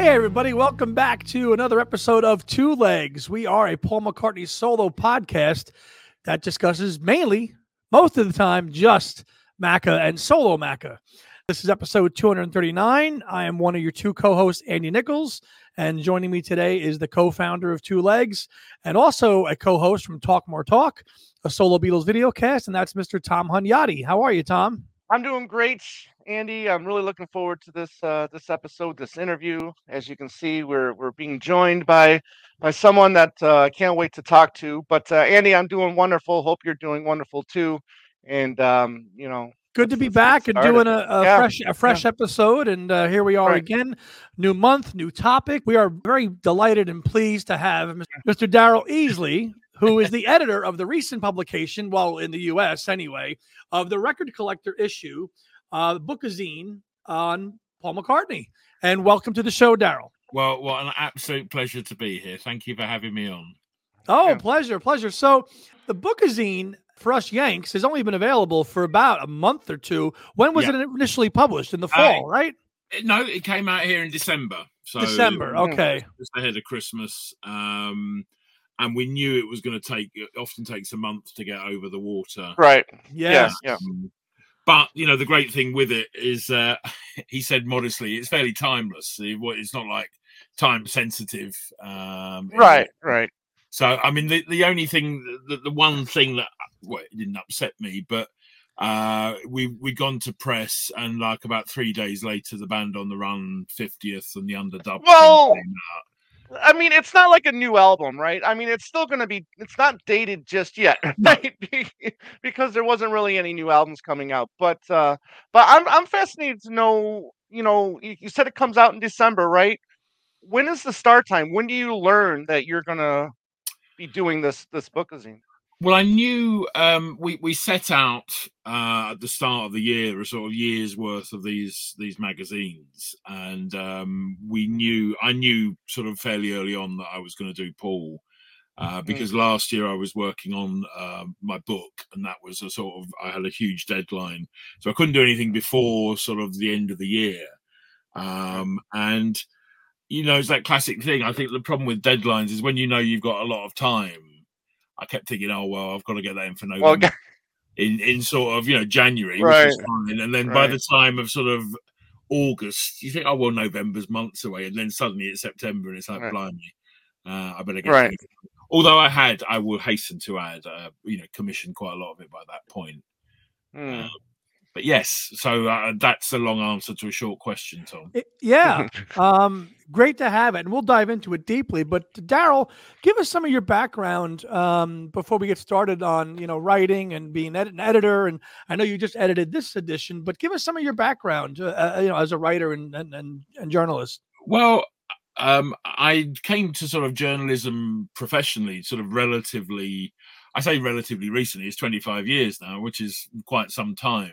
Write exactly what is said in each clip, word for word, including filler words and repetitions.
Hey everybody, welcome back to another episode of Two Legs. We are a Paul McCartney solo podcast that discusses mainly, most of the time, just Macca and solo Macca. This is episode two thirty-nine. I am one of your two co-hosts, Andy Nichols, and joining me today is the co-founder of Two Legs and also a co-host from Talk More Talk, a solo Beatles videocast, and that's Mister Tom Hunyadi. How are you, Tom? I'm doing great, Andy. I'm really looking forward to this uh, this episode, this interview. As you can see, we're we're being joined by by someone that uh, I can't wait to talk to. But uh, Andy, I'm doing wonderful. Hope you're doing wonderful too. And um, you know, good to be back and doing a, a yeah. fresh a fresh yeah. episode. And uh, here we are right. again. New month, new topic. We are very delighted and pleased to have Mister Daryl Easley, who is the editor of the recent publication, well, in the U S anyway, of the Record Collector issue, uh, Bookazine on Paul McCartney. And welcome to the show, Daryl. Well, what an absolute pleasure to be here. Thank you for having me on. Oh, yeah. pleasure, pleasure. So the Bookazine for us Yanks has only been available for about a month or two. When was yeah. it initially published? In the fall, uh, right? No, it came out here in December. So December, okay. Just ahead of Christmas. Um, and we knew it was going to take, it often takes a month to get over the water. Right. Yes. Yeah. Um, but, you know, the great thing with it is, uh, he said modestly, it's fairly timeless. It's not like time sensitive. Um, right, right. So, I mean, the, the only thing, the, the one thing that, well, it didn't upset me, but uh, we, we'd gone to press and like about three days later, the Band on the Run fiftieth and the Underdub well, came out. I mean, it's not like a new album, right? I mean, it's still going to be, it's not dated just yet, right? Because there wasn't really any new albums coming out. But uh, but I'm I'm fascinated to know, you know, you, you said it comes out in December, right? When is the start time? When do you learn that you're going to be doing this this bookazine? Well, I knew um, we we set out uh, at the start of the year a sort of year's worth of these these magazines, and um, we knew I knew sort of fairly early on that I was going to do Paul uh, because mm-hmm. last year I was working on uh, my book, and that was a sort of I had a huge deadline, so I couldn't do anything before sort of the end of the year, um, and you know it's that classic thing. I think the problem with deadlines is when you know you've got a lot of time. I kept thinking, oh, well, I've got to get that in for November, well, in, in sort of, you know, January, right. which is fine. And then right. by the time of sort of August, you think, oh, well, November's months away. And then suddenly it's September and it's like, right. blimey, uh, I better get right. it. Although I had, I will hasten to add, uh, you know, commissioned quite a lot of it by that point. Mm. Uh, but yes, so uh, that's a long answer to a short question, Tom. It, yeah, um, great to have it, and we'll dive into it deeply. But Daryl, give us some of your background um, before we get started on you know writing and being ed- an editor. And I know you just edited this edition, but give us some of your background, uh, you know, as a writer and and, and, and journalist. Well, um, I came to sort of journalism professionally, sort of relatively. I say relatively recently. It's twenty-five years now, which is quite some time.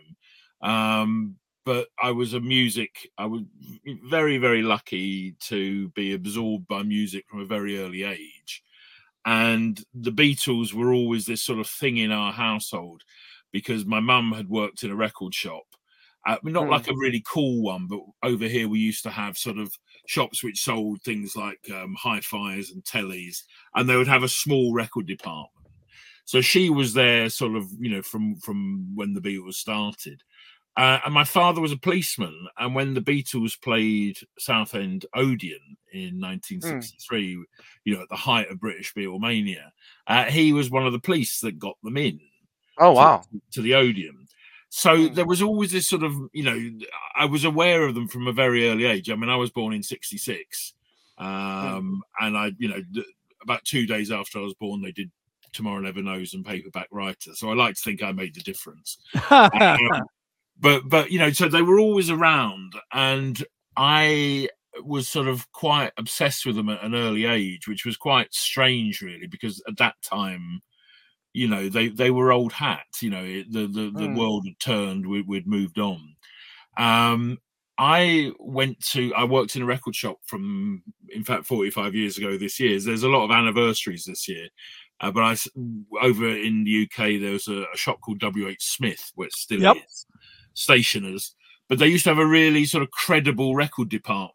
Um, but I was a music, I was very, very lucky to be absorbed by music from a very early age. And the Beatles were always this sort of thing in our household because my mum had worked in a record shop. Uh, not mm. like a really cool one, but over here we used to have sort of shops which sold things like um, hi-fis and tellies, and they would have a small record department. So she was there sort of, you know, from, from when the Beatles started. Uh, and my father was a policeman. And when the Beatles played Southend Odeon in nineteen sixty-three, mm. you know, at the height of British Beatlemania, uh, he was one of the police that got them in. Oh, wow. To, to the Odeon. So mm. there was always this sort of, you know, I was aware of them from a very early age. I mean, I was born in sixty-six. Um, mm. And I, you know, th- about two days after I was born, they did Tomorrow Never Knows and Paperback Writer. So I like to think I made the difference. um, But, but you know, so they were always around, and I was sort of quite obsessed with them at an early age, which was quite strange, really, because at that time, you know, they, they were old hat. You know, it, the the, the mm. world had turned, we, we'd moved on. Um, I went to, I worked in a record shop from, in fact, forty-five years ago this year. There's a lot of anniversaries this year. Uh, but I, over in the U K, there was a, a shop called W H Smith, where it still yep. is. Stationers, but they used to have a really sort of credible record department.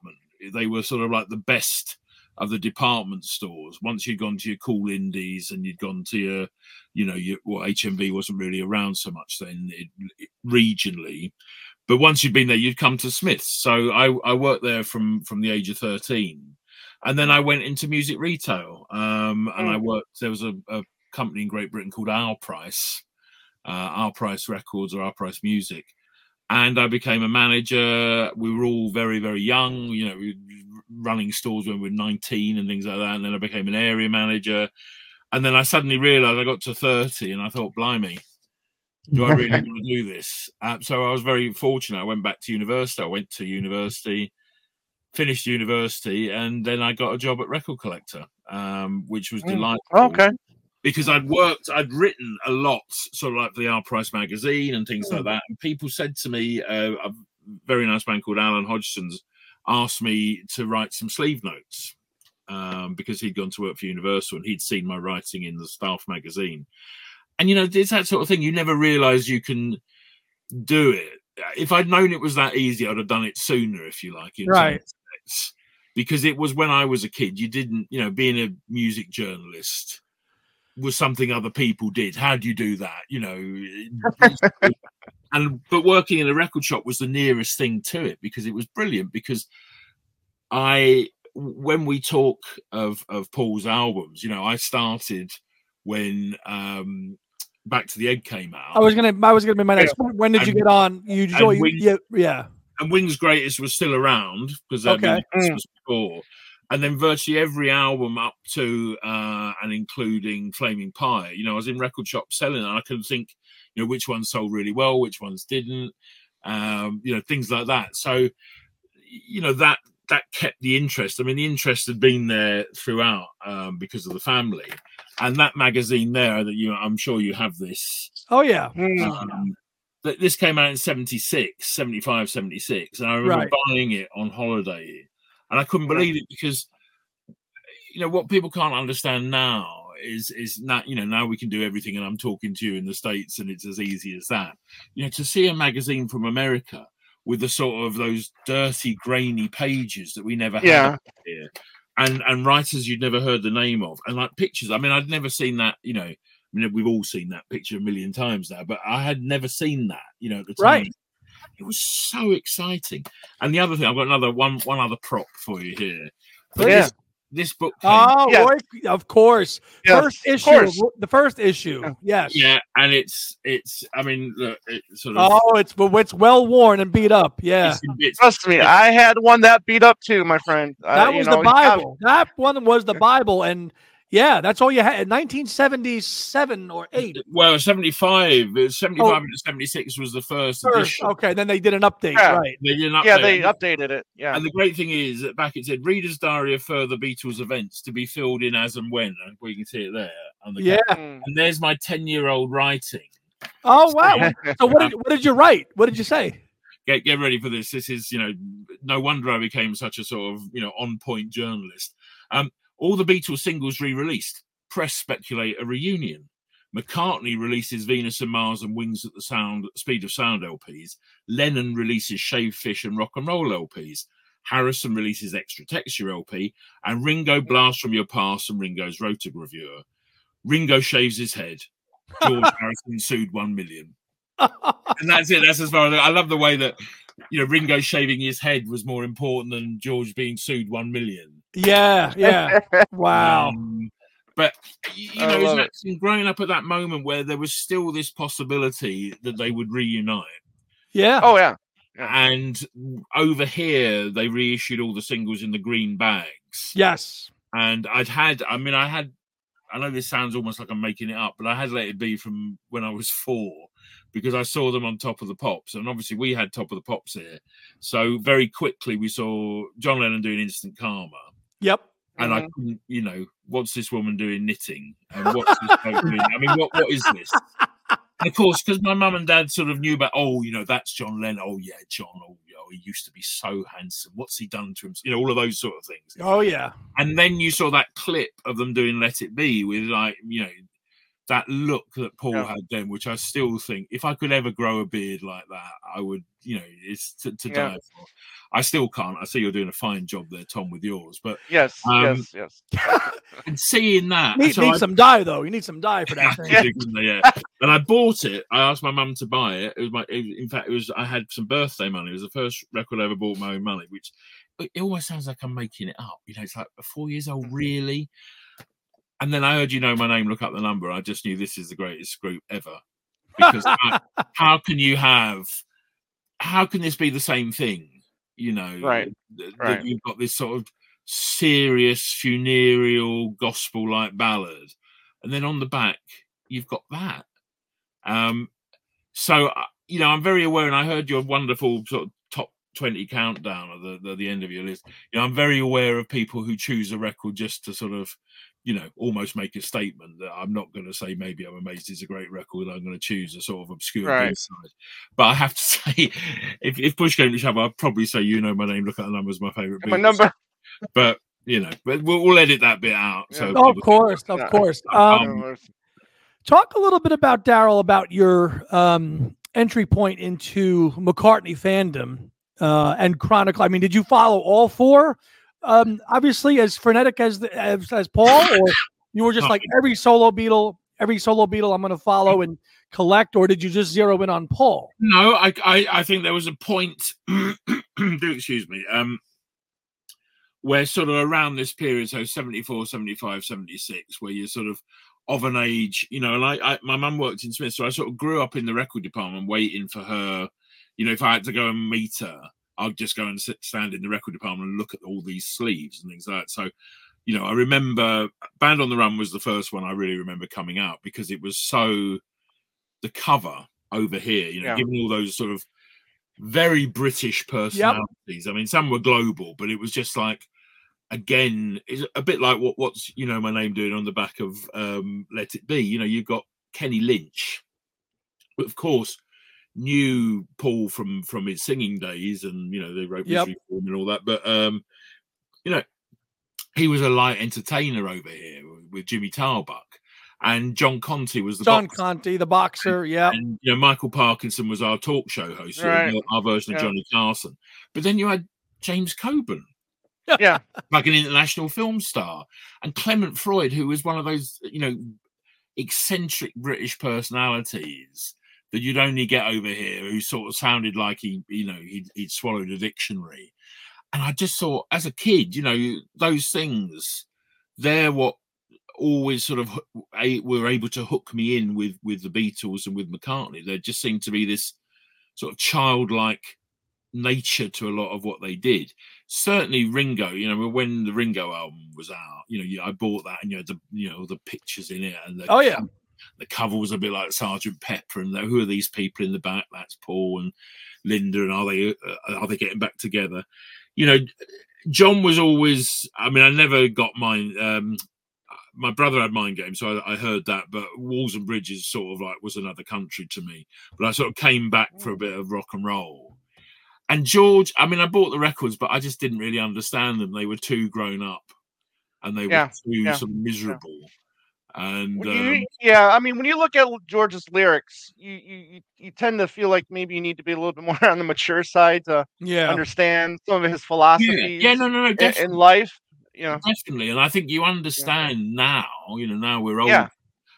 they were sort of like the best of the department stores. Once you'd gone to your cool indies and you'd gone to your, you know, your well, H M V wasn't really around so much then it, it, regionally, but once you'd been there, you'd come to Smith's. So I, I worked there from from the age of thirteen, and then I went into music retail. Um, and I worked. There was a, a company in Great Britain called Our Price, uh, Our Price Records or Our Price Music. And I became a manager. We were all very, very young, you know, we were running stores when we were nineteen and things like that. And then I became an area manager. And then I suddenly realized I got to thirty and I thought, blimey, do I really want to do this? Uh, so I was very fortunate. I went back to university. I went to university, finished university, and then I got a job at Record Collector, um, which was delightful. Okay. Because I'd worked, I'd written a lot, sort of like for the Our Price magazine and things like that. And people said to me, uh, a very nice man called Alan Hodgson's asked me to write some sleeve notes um, because he'd gone to work for Universal and he'd seen my writing in the Staff magazine. And, you know, it's that sort of thing. You never realise you can do it. If I'd known it was that easy, I'd have done it sooner, if you like. Right. Because it was when I was a kid, you didn't, you know, being a music journalist was something other people did. How do you do that? You know, and but working in a record shop was the nearest thing to it because it was brilliant. Because I, when we talk of of Paul's albums, you know, I started when um, Back to the Egg came out. I was gonna, I was gonna be my next. Yeah. When did and, you get on? You joined, Wings, yeah, yeah. And Wings Greatest was still around because okay. I mean, this was before. And then virtually every album up to uh, and including Flaming Pie, you know, I was in record shops selling it. And I couldn't think, you know, which ones sold really well, which ones didn't, um, you know, things like that. So, you know, that that kept the interest. I mean, the interest had been there throughout um, because of the family. And that magazine there that you, I'm sure you have this. Oh, yeah. Um, this came out in seventy-six, seventy-five, seventy-six. And I remember right. buying it on holiday. And I couldn't believe it because, you know, what people can't understand now is is not, you know, now we can do everything and I'm talking to you in the States and it's as easy as that. You know, to see a magazine from America with the sort of those dirty, grainy pages that we never had yeah. here and, and writers you'd never heard the name of and like pictures. I mean, I'd never seen that, you know, I mean, we've all seen that picture a million times now, but I had never seen that, you know, at the time. Right. It was so exciting. And the other thing, I've got another one one other prop for you here. But yeah. This, this book came, Oh, yeah. boy, of course. Yes, first issue. course. The first issue. Yes. Yeah, and it's it's I mean, look, it's sort of Oh, it's but it's well worn and beat up. Yeah. Trust me, I had one that beat up too, my friend. That uh, was you know, the Bible. That one was the Bible and yeah, that's all you had in nineteen seventy-seven or eight. Well, seventy-five, seventy-five oh. and seventy-six was the first, first edition. Okay, then they did an update, yeah. right? They did an update. Yeah, they updated it. Yeah. And the great thing is that back it said Reader's Diary of further Beatles events to be filled in as and when. Well, you can see it there. On the yeah. And there's my ten-year-old writing. Oh, wow. So what did, what did you write? What did you say? Get get ready for this. This is, you know, no wonder I became such a sort of, you know, on-point journalist. Um, all the Beatles singles re-released. Press speculate a reunion. McCartney releases Venus and Mars and Wings at the Sound, Speed of Sound L Ps. Lennon releases Shave Fish and Rock and Roll L Ps. Harrison releases Extra Texture L P. And Ringo Blast from Your Past and Ringo's Rotogravure. Ringo shaves his head. George Harrison sued one million. And that's it. That's as far as I love the way that, you know, Ringo shaving his head was more important than George being sued one million. Yeah, yeah. Wow. Um, But, you know, it's growing up at that moment where there was still this possibility that they would reunite. Yeah. Oh, yeah. yeah. And over here, they reissued all the singles in the green bags. Yes. And I'd had, I mean, I had, I know this sounds almost like I'm making it up, but I had Let It Be from when I was four because I saw them on Top of the Pops. And obviously we had Top of the Pops here. So very quickly we saw John Lennon doing Instant Karma. Yep. And mm-hmm. I couldn't, you know, what's this woman doing knitting? And what's this bloke doing? I mean, what what is this? And of course, because my mum and dad sort of knew about, oh, you know, that's John Lennon. Oh, yeah, John. Oh, you know, he used to be so handsome. What's he done to him? You know, all of those sort of things. Oh, yeah. And then you saw that clip of them doing Let It Be with, like, you know, that look that Paul Yeah. had then, which I still think, if I could ever grow a beard like that, I would, you know, it's to, to Yeah. die for. I still can't. I see you're doing a fine job there, Tom, with yours, but Yes, um, yes, yes. and seeing that, You need, so need I, some dye though. You need some dye for that thing. yeah, yeah. And I bought it. I asked my mum to buy it. It was my, it, in fact, it was. I had some birthday money. It was the first record I ever bought with my own money. Which it, it always sounds like I'm making it up. You know, it's like four years old, really. And then I heard You Know My Name, look up the number. I just knew this is the greatest group ever. Because how, how can you have? How can this be the same thing? You know, Right. That, right. that you've got this sort of serious funereal gospel-like ballad, and then on the back you've got that. Um, so you know, I'm very aware, and I heard your wonderful sort of top twenty countdown at the, the the end of your list. You know, I'm very aware of people who choose a record just to sort of, you know, almost make a statement that I'm not going to say maybe I'm amazed it's a great record. I'm going to choose a sort of obscure Right. B-side. But I have to say, if, if push came to shove, I'd probably say You Know My Name, Look at the Number is my favourite. My number. But you know, but we'll, we'll edit that bit out. Yeah. So Oh, of course, of Yeah. course. Um, Um, talk a little bit about Daryl, about your um, entry point into McCartney fandom uh, and Chronicle. I mean, did you follow all four? Um, obviously, as frenetic as, the, as as Paul, or you were just like every solo Beatle, every solo Beatle I'm going to follow and collect, or did you just zero in on Paul? No, I I, I think there was a point. do excuse me. Um, where sort of around this period, so seventy-four, seventy-five, seventy-six, where you're sort of of an age, you know, and I, I my mum worked in Smith, so I sort of grew up in the record department waiting for her. You know, if I had to go and meet her, I'd just go and sit, stand in the record department and look at all these sleeves and things like that. So, you know, I remember Band on the Run was the first one I really remember coming out, because it was so, the cover over here, you know, Yeah. given all those sort of very British personalities. Yep. I mean, some were global, but it was just like, again, it's a bit like what what's You Know My Name doing on the back of um, Let It Be. You know, you've got Kenny Lynch, but of course knew Paul from from his singing days, and you know they wrote Yep. Misery for him and all that. But um, you know, he was a light entertainer over here with Jimmy Tarbuck, and John Conte was the John boxer. Conte, the boxer. Yeah, And you know, Michael Parkinson was our talk show host, Right. our version of Yeah. Johnny Carson. But then you had James Coburn, Yeah. like an international film star, and Clement Freud, who was one of those, you know, eccentric British personalities that you'd only get over here, who sort of sounded like he, you know, he'd, he'd swallowed a dictionary. And I just thought, as a kid, you know, those things, they're what always sort of a, were able to hook me in with with the Beatles and with McCartney. There just seemed to be this sort of childlike nature to a lot of what they did. Certainly Ringo, you know, when the Ringo album was out, you know, you, I bought that, and you know, the you know the pictures in it, and the, oh yeah, the cover was a bit like Sergeant Pepper, and the, who are these people in the back? That's Paul and Linda, and are they uh, are they getting back together? You know, John was always. I mean, I never got mine. Um, my brother had Mind Games, so I, I heard that, but Walls and Bridges sort of like was another country to me. But I sort of came back for a bit of rock and roll. And George, I mean, I bought the records, but I just didn't really understand them. They were too grown up, and they Yeah, were too yeah, sort of miserable. And When you- um, yeah, I mean, when you look at George's lyrics, you, you you- you tend to feel like maybe you need to be a little bit more on the mature side to yeah. understand some of his yeah, philosophies yeah, no, no, no, in, definitely. in life. You know, Definitely, and I think you understand now. You know, now we're old. Yeah.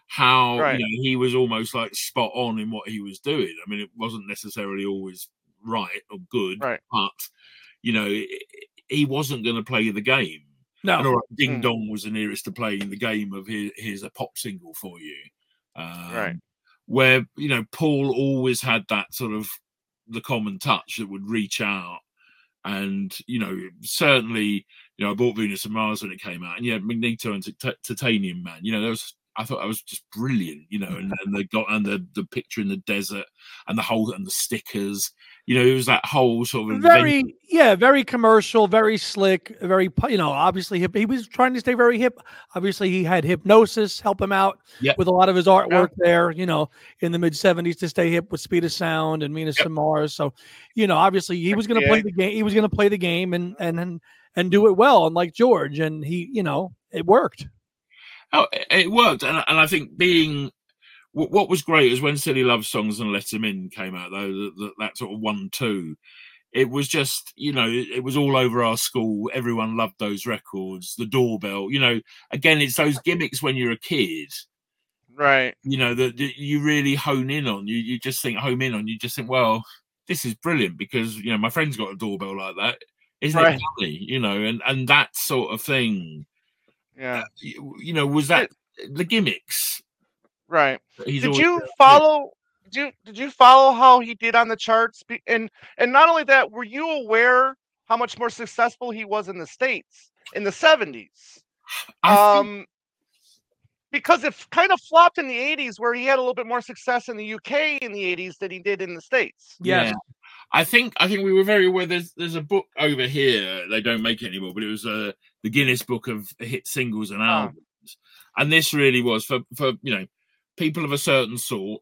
How Right. you know he was almost like spot on in what he was doing. I mean, it wasn't necessarily always right or good, Right. but you know, it, he wasn't going to play the game. No, And all right, Ding Hmm. Dong was the nearest to playing the game of his, here's a pop single for you. Um, Right. Where, you know, Paul always had that sort of the common touch that would reach out. And, you know, certainly, you know, I bought Venus and Mars when it came out. And yeah, Magneto and Tit- Titanium Man, you know, there was, I thought that was just brilliant, you know, and, and they got, and the, the picture in the desert and the whole, and the stickers, you know, it was that whole sort of very yeah, very commercial, very slick, very pu- you know, obviously hip. He was trying to stay very hip. Obviously, he had Hypnosis help him out Yep. with a lot of his artwork there. You know, in the mid seventies to stay hip with Speed of Sound and Venus Yep. and Mars. So, you know, obviously he was going to play the game. He was going to play the game and and and and do it well, unlike George. And he, you know, it worked. Oh, it it worked, and and I think being what, what was great is when Silly Love Songs and Let 'Em In came out, though, that, that, that sort of one two. It was just, you know, it, it was all over our school. Everyone loved those records. The Doorbell, you know, again, it's those gimmicks when you're a kid, right? You know, that, that you really hone in on. You you just think home in on. You just think, well, this is brilliant because you know my friend's got a doorbell like that. Isn't right. it funny? You know, and and that sort of thing. Yeah. Uh, you, you know, was that it, the gimmicks? Right. He's did always, you follow? Did you did you follow how he did on the charts? And and not only that, were you aware how much more successful he was in the States in the seventies? Um, because it kind of flopped in the eighties, where he had a little bit more success in the U K in the eighties than he did in the States. Yes. Yeah. I think I think we were very aware. There's there's a book over here. They don't make it anymore, but it was uh, the Guinness Book of hit singles and albums. Oh. And this really was for for you know people of a certain sort.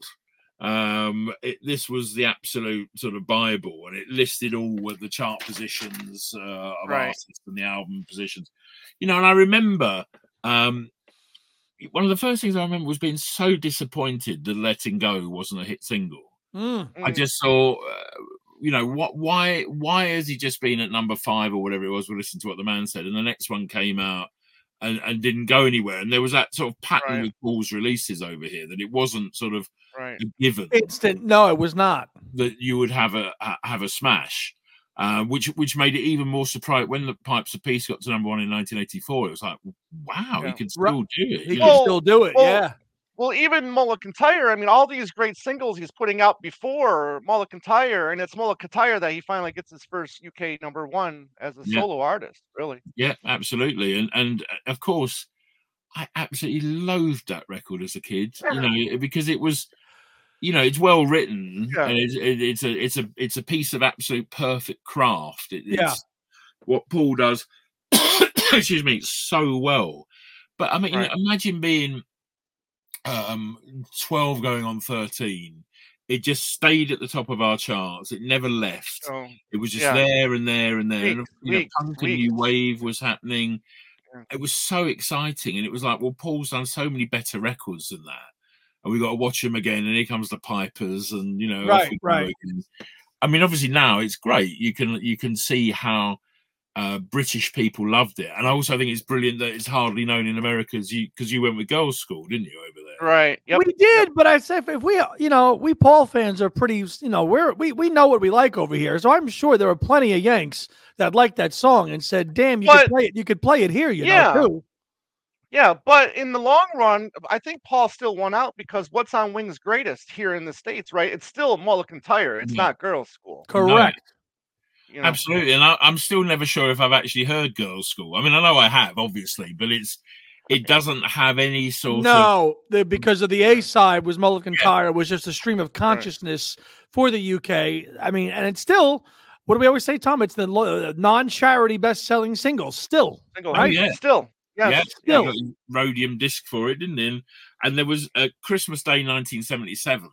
Um, it, this was the absolute sort of Bible, and it listed all of the chart positions uh, of right. artists and the album positions. You know, and I remember um, one of the first things I remember was being so disappointed that "Letting Go" wasn't a hit single. Mm. I just saw, uh, you know, what? Why? Why has he just been at number five or whatever it was? We listened to what the man said, and the next one came out. And, and didn't go anywhere, and there was that sort of pattern right. with Paul's releases over here that it wasn't sort of right. a given instant. No, it was not that you would have a have a smash, uh, which which made it even more surprising when the Pipes of Peace got to number one in nineteen eighty-four. It was like, wow, yeah. he can still do it. He know? can still do it. Well, yeah. Well, even Mull of Kintyre, I mean, all these great singles he's putting out before Mull of Kintyre, and it's Mull of Kintyre that he finally gets his first U K number one as a yeah. solo artist, really. Yeah, absolutely. And and of course, I absolutely loathed that record as a kid, you know, because it was, you know, it's well written, yeah. and it's, it, it's a it's a it's a piece of absolute perfect craft. It, yeah, it's what Paul does, excuse me, so well. But I mean, right. you know, imagine being um, twelve going on thirteen. It just stayed at the top of our charts. It never left. Oh, it was just yeah. there and there and there. Weeks, and you weeks, know, Punk and New Wave was happening. Yeah. It was so exciting, and it was like, well, Paul's done so many better records than that, and we got to watch him again. And here comes the Pipers, and you know, right, right. I mean, obviously now it's great. You can you can see how uh, British people loved it, and I also think it's brilliant that it's hardly known in America because you because you went with girls' school, didn't you, over there? Right. Yep. We did, yep. but I said if we, you know, we Paul fans are pretty, you know, we're we we know what we like over here. So I'm sure there are plenty of Yanks that liked that song and said, "Damn, you but, could play it. You could play it here." You yeah. know, too. Yeah, but in the long run, I think Paul still won out because what's on Wings' greatest here in the States, right? It's still Mull of Kintyre. It's yeah. not Girls' School. Correct. No. You know? Absolutely, and I, I'm still never sure if I've actually heard Girls' School. I mean, I know I have, obviously, but it's. It doesn't have any sort no, of no, because of the A side was Mull of Kintyre yeah. was just a stream of consciousness right. for the U K. I mean, and it's still, what do we always say, Tom? It's the uh, non-charity best-selling single, still, single, right? Oh, yeah. Still, yes. yeah, still. Got a rhodium disc for it, didn't it? And there was a uh, Christmas Day, nineteen seventy-seven.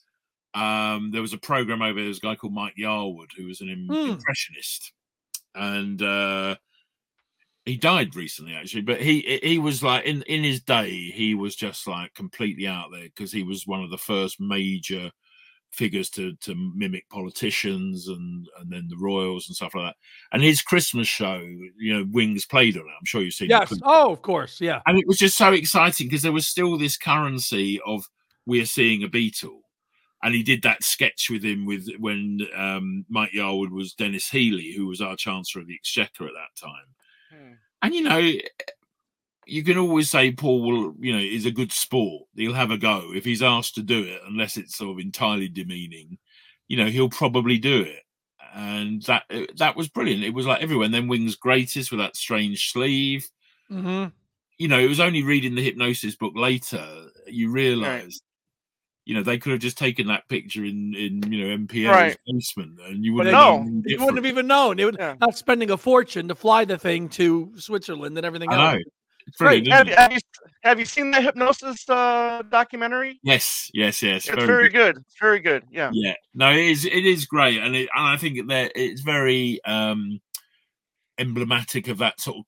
Um, there was a program over there. There was a guy called Mike Yarwood who was an im- mm. impressionist, and. Uh, He died recently, actually, but he he was like in in his day, he was just like completely out there because he was one of the first major figures to to mimic politicians and and then the royals and stuff like that. And his Christmas show, you know, Wings played on it. I'm sure you've seen. Yes. Oh, of course, yeah. And it was just so exciting because there was still this currency of we're seeing a Beatle. And he did that sketch with him with when um, Mike Yarwood was Dennis Healy, who was our Chancellor of the Exchequer at that time. Hmm. And, you know, you can always say Paul will, you know, is a good sport. He'll have a go. If he's asked to do it, unless it's sort of entirely demeaning, you know, he'll probably do it. And that that was brilliant. It was like everywhere. And then Wings' greatest with that strange sleeve. Mm-hmm. You know, it was only reading the Hypnosis book later, you realise, right. you know, they could have just taken that picture in, in you know, M P A's right. basement and you wouldn't no. have you wouldn't have even known. They would yeah. not spending a fortune to fly the thing to Switzerland and everything I else. Know. It's brilliant, have, you, have, you, have you seen the Hypnosis uh, documentary? Yes, yes, yes. It's very, very good. good. It's very good. Yeah. Yeah. No, it is it is great. And it, and I think that it's very um emblematic of that sort of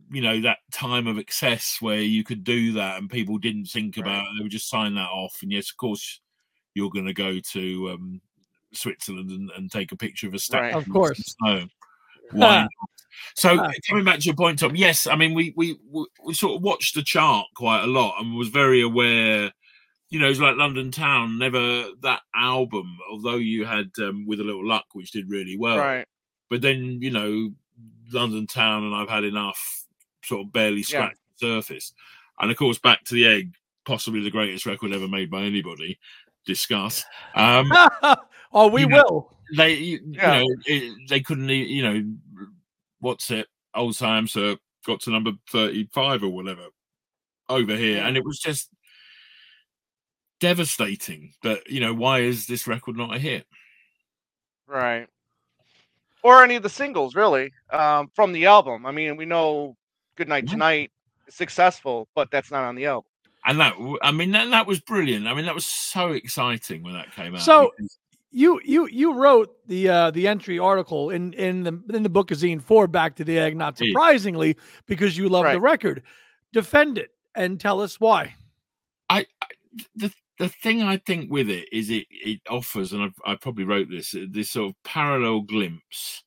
you know, that time of excess where you could do that and people didn't think about it. They would just sign that off. And yes, of course, you're going to go to um, Switzerland and, and take a picture of a statue. Right. Of course. Snow. Why not? So Ah. coming back to your point, Tom, yes, I mean, we, we, we sort of watched the chart quite a lot and was very aware, you know, it's like London Town, never that album, although you had um, With a Little Luck, which did really well. Right. But then, you know, London Town and I've Had Enough sort of barely scratched yeah. the surface. And of course, Back to the Egg, possibly the greatest record ever made by anybody. Discuss. Um, oh, we will. Know, they, you, yeah. you know, it, they couldn't, you know, what's it? Old Sam Sir got to number thirty-five or whatever over here. Yeah. And it was just devastating that, you know, why is this record not a hit? Right. Or any of the singles, really, um, from the album. I mean, we know Goodnight Yeah. Tonight is successful, but that's not on the album. And that, I mean, that, that was brilliant. I mean, that was so exciting when that came out. So because... you you you wrote the uh, the entry article in in the in the bookazine for Back to the Egg, not surprisingly, because you love right. the record. Defend it and tell us why. I, I the the thing I think with it is it it offers, and I've, I probably wrote this this sort of parallel glimpse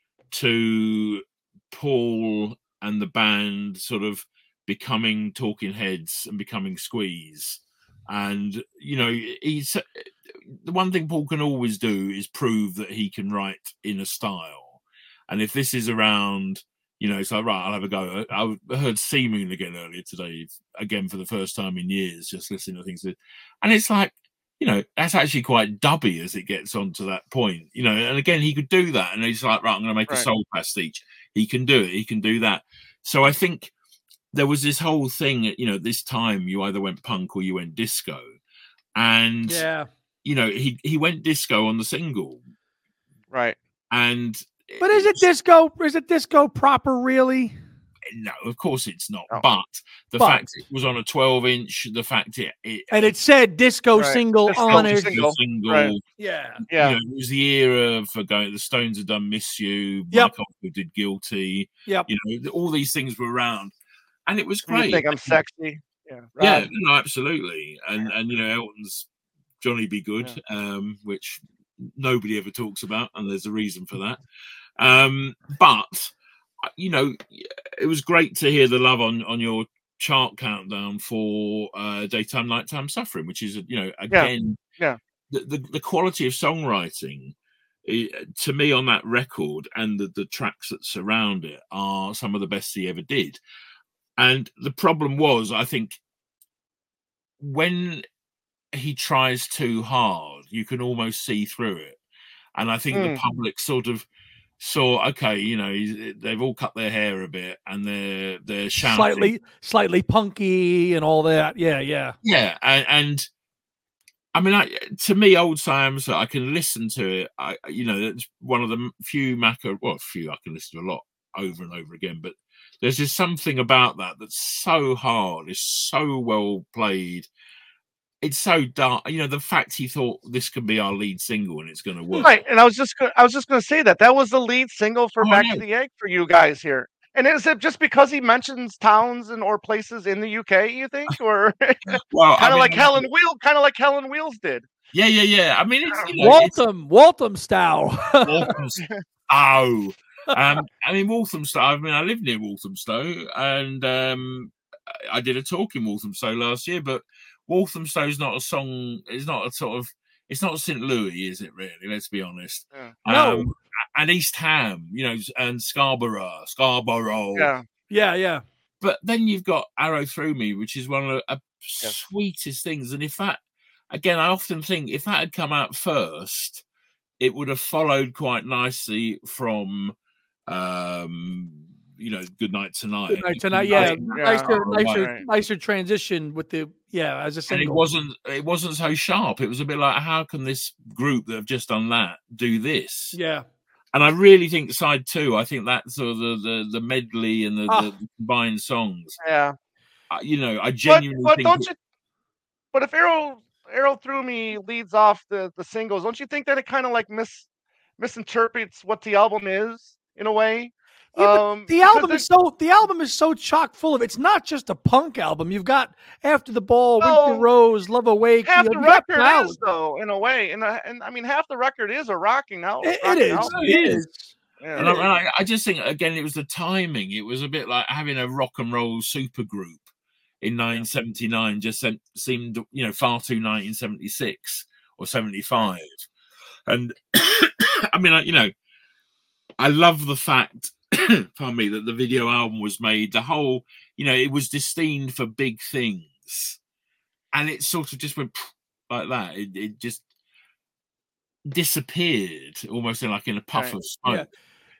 to Paul and the band sort of becoming Talking Heads and becoming Squeeze. And, you know, he's the one thing Paul can always do is prove that he can write in a style. And if this is around, you know, it's like, right, I'll have a go. I, I heard Sea Moon again earlier today, again for the first time in years, just listening to things. And it's like, you know, that's actually quite dubby as it gets on to that point, you know. And again, he could do that. And he's like, right, I'm going to make right. a soul pastiche. He can do it. He can do that. So I think there was this whole thing, you know, at this time you either went punk or you went disco. And, yeah, you know, he, he went disco on the single. Right. And, but is it disco? Is it disco proper, really? No, of course it's not. Oh. But the but, fact it was on a twelve inch, the fact it, it and it said disco right. single disco on it. Single, single. Right. Yeah, yeah. You know, it was the era for going. The Stones had done "Miss You." Yep. Mike Oldfield did "Guilty." Yep. You know, all these things were around, and it was great. You think I'm sexy? Yeah. Right. Yeah. No, absolutely. And and you know, Elton's "Johnny Be Good," yeah. um, which nobody ever talks about, and there's a reason for that. Um, but you know, it was great to hear the love on on your chart countdown for uh, Daytime, Nighttime Suffering, which is, you know, again, yeah, yeah. The, the the quality of songwriting it, to me on that record and the the tracks that surround it are some of the best he ever did. And the problem was, I think, when he tries too hard, you can almost see through it. And I think mm. the public sort of saw, okay, you know, they've all cut their hair a bit and they're they're shouting. Slightly, slightly punky and all that. Yeah, yeah. Yeah, and, and I mean, I, to me, Old Sam's, I can listen to it. I, you know, it's one of the few Macca, well, few I can listen to a lot over and over again, but there's just something about that that's so hard, it's so well played. It's so dark, you know. The fact he thought this could be our lead single and it's going to work, right? And I was just, gonna, I was just going to say that that was the lead single for oh, Back to the Egg for you guys here. And is it just because he mentions towns and or places in the U K? You think, or well, kind of I mean, like Helen Wheels, kind of like Helen Wheels did? Yeah, yeah, yeah. I mean, it's, you know, Waltham, it's, Waltham style. Walthamstow. Oh, um, I mean, Walthamstow. I mean, I live near Walthamstow, and um, I did a talk in Walthamstow last year, but Walthamstow is not a song. It's not a sort of. It's not Saint Louis, is it? Really? Let's be honest. Yeah. No. Um, and East Ham, you know, and Scarborough, Scarborough. Yeah, yeah, yeah. But then you've got Arrow Through Me, which is one of the uh, yes. sweetest things. And if that, again, I often think if that had come out first, it would have followed quite nicely from. Um, you know, Good Night Tonight. Good Night Tonight, yeah, yeah. nicer, Right. nicer, nicer transition with the yeah as a single. And it wasn't, it wasn't so sharp. It was a bit like, how can this group that have just done that do this? Yeah. And I really think side two, I think that's sort of the the, the medley and the, oh. the combined songs. Yeah, uh, you know, I genuinely. But, but think don't it, you? But if Arrow Arrow Through Me leads off the the singles, don't you think that it kind of like mis misinterprets what the album is in a way? Yeah, but Um, the because album they- is so the album is so chock full of. It's not just a punk album. You've got After the Ball, No, Winter Rose, Love Awake. half you the know, you got record ballads. is though, in a way, and uh, and I mean half the record is a rocking out. It, it rocking is. album. album. It It is. Yeah. And I, and I, I just think again, it was the timing. It was a bit like having a rock and roll supergroup in nineteen seventy-nine. Just seemed, seemed, you know, far too nineteen seventy-six or seventy-five. And I mean, I, you know, I love the fact, pardon me, that the video album was made. The whole, you know, it was destined for big things, and it sort of just went like that. It, it just disappeared, almost in like in a puff Right. of smoke. Yeah.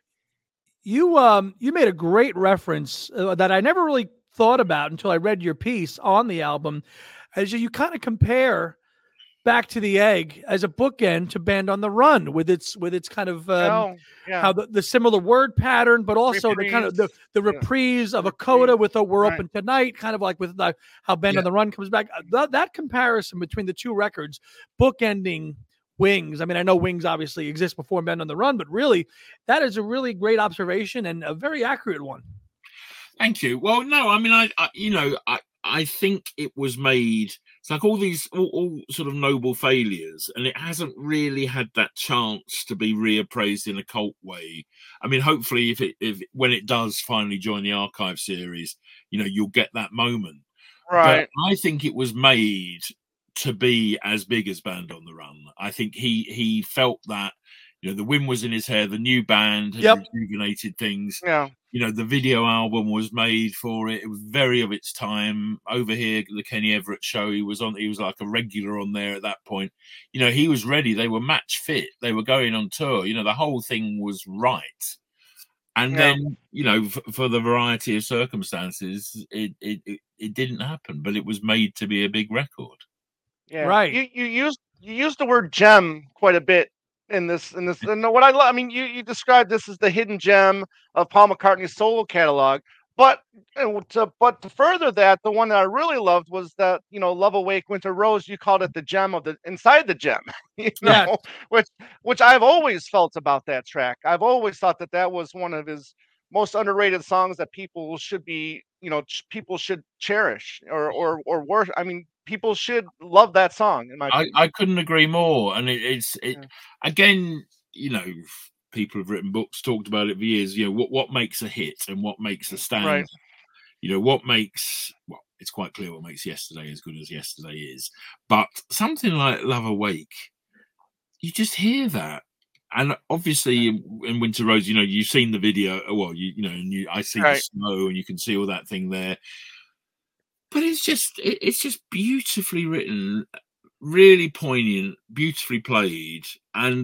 You um you made a great reference uh, that I never really thought about until I read your piece on the album, as you, you kind of compare Back to the Egg as a bookend to Band on the Run with its with its kind of um, Oh, yeah. how the, the similar word pattern, but also the kind of the, the Yeah. reprise of a Reprise. coda with a "We're Right. Open Tonight," kind of like with the, how Band Yeah. on the Run comes back. Uh, That, that comparison between the two records, bookending Wings. I mean, I know Wings obviously exists before Band on the Run, but really, that is a really great observation and a very accurate one. Thank you. Well, no, I mean, I, I you know, I, I think it was made. It's like all these, all, all sort of noble failures, and it hasn't really had that chance to be reappraised in a cult way. I mean, hopefully, if it, if when it does finally join the archive series, you know, you'll get that moment. Right. But I think it was made to be as big as Band on the Run. I think he he felt that, you know, the wind was in his hair. The new band had Yep. rejuvenated things. Yeah. You know, the video album was made for it. It was very of its time. Over here, the Kenny Everett show, he was on. He was like a regular on there at that point. You know, he was ready. They were match fit. They were going on tour. You know, the whole thing was right. And Yeah. then, you know, f- for the variety of circumstances, it, it it it didn't happen. But it was made to be a big record. Yeah. Right. You you used you used the word gem quite a bit in this in this and what I love. I mean, you you described this as the hidden gem of Paul McCartney's solo catalog. But and to, but to further that, the one that I really loved was that, you know, Love Awake, Winter Rose. You called it the gem of the inside the gem, you know, Yes. which which I've always felt about that track. I've always thought that that was one of his most underrated songs that people should be, you know, ch- people should cherish or or or worship. I mean, people should love that song. In my I, opinion. I couldn't agree more. And it, it's it, Yeah. again, you know, people have written books, talked about it for years. You know, what what makes a hit and what makes a stand. Right. You know, what makes well, it's quite clear what makes Yesterday as good as Yesterday is. But something like Love Awake, you just hear that. And obviously, in, in Winter Rose, you know, you've seen the video. Well, you you know, and you, I see the Right. snow, and you can see all that thing there. But it's just, it, it's just beautifully written, really poignant, beautifully played, and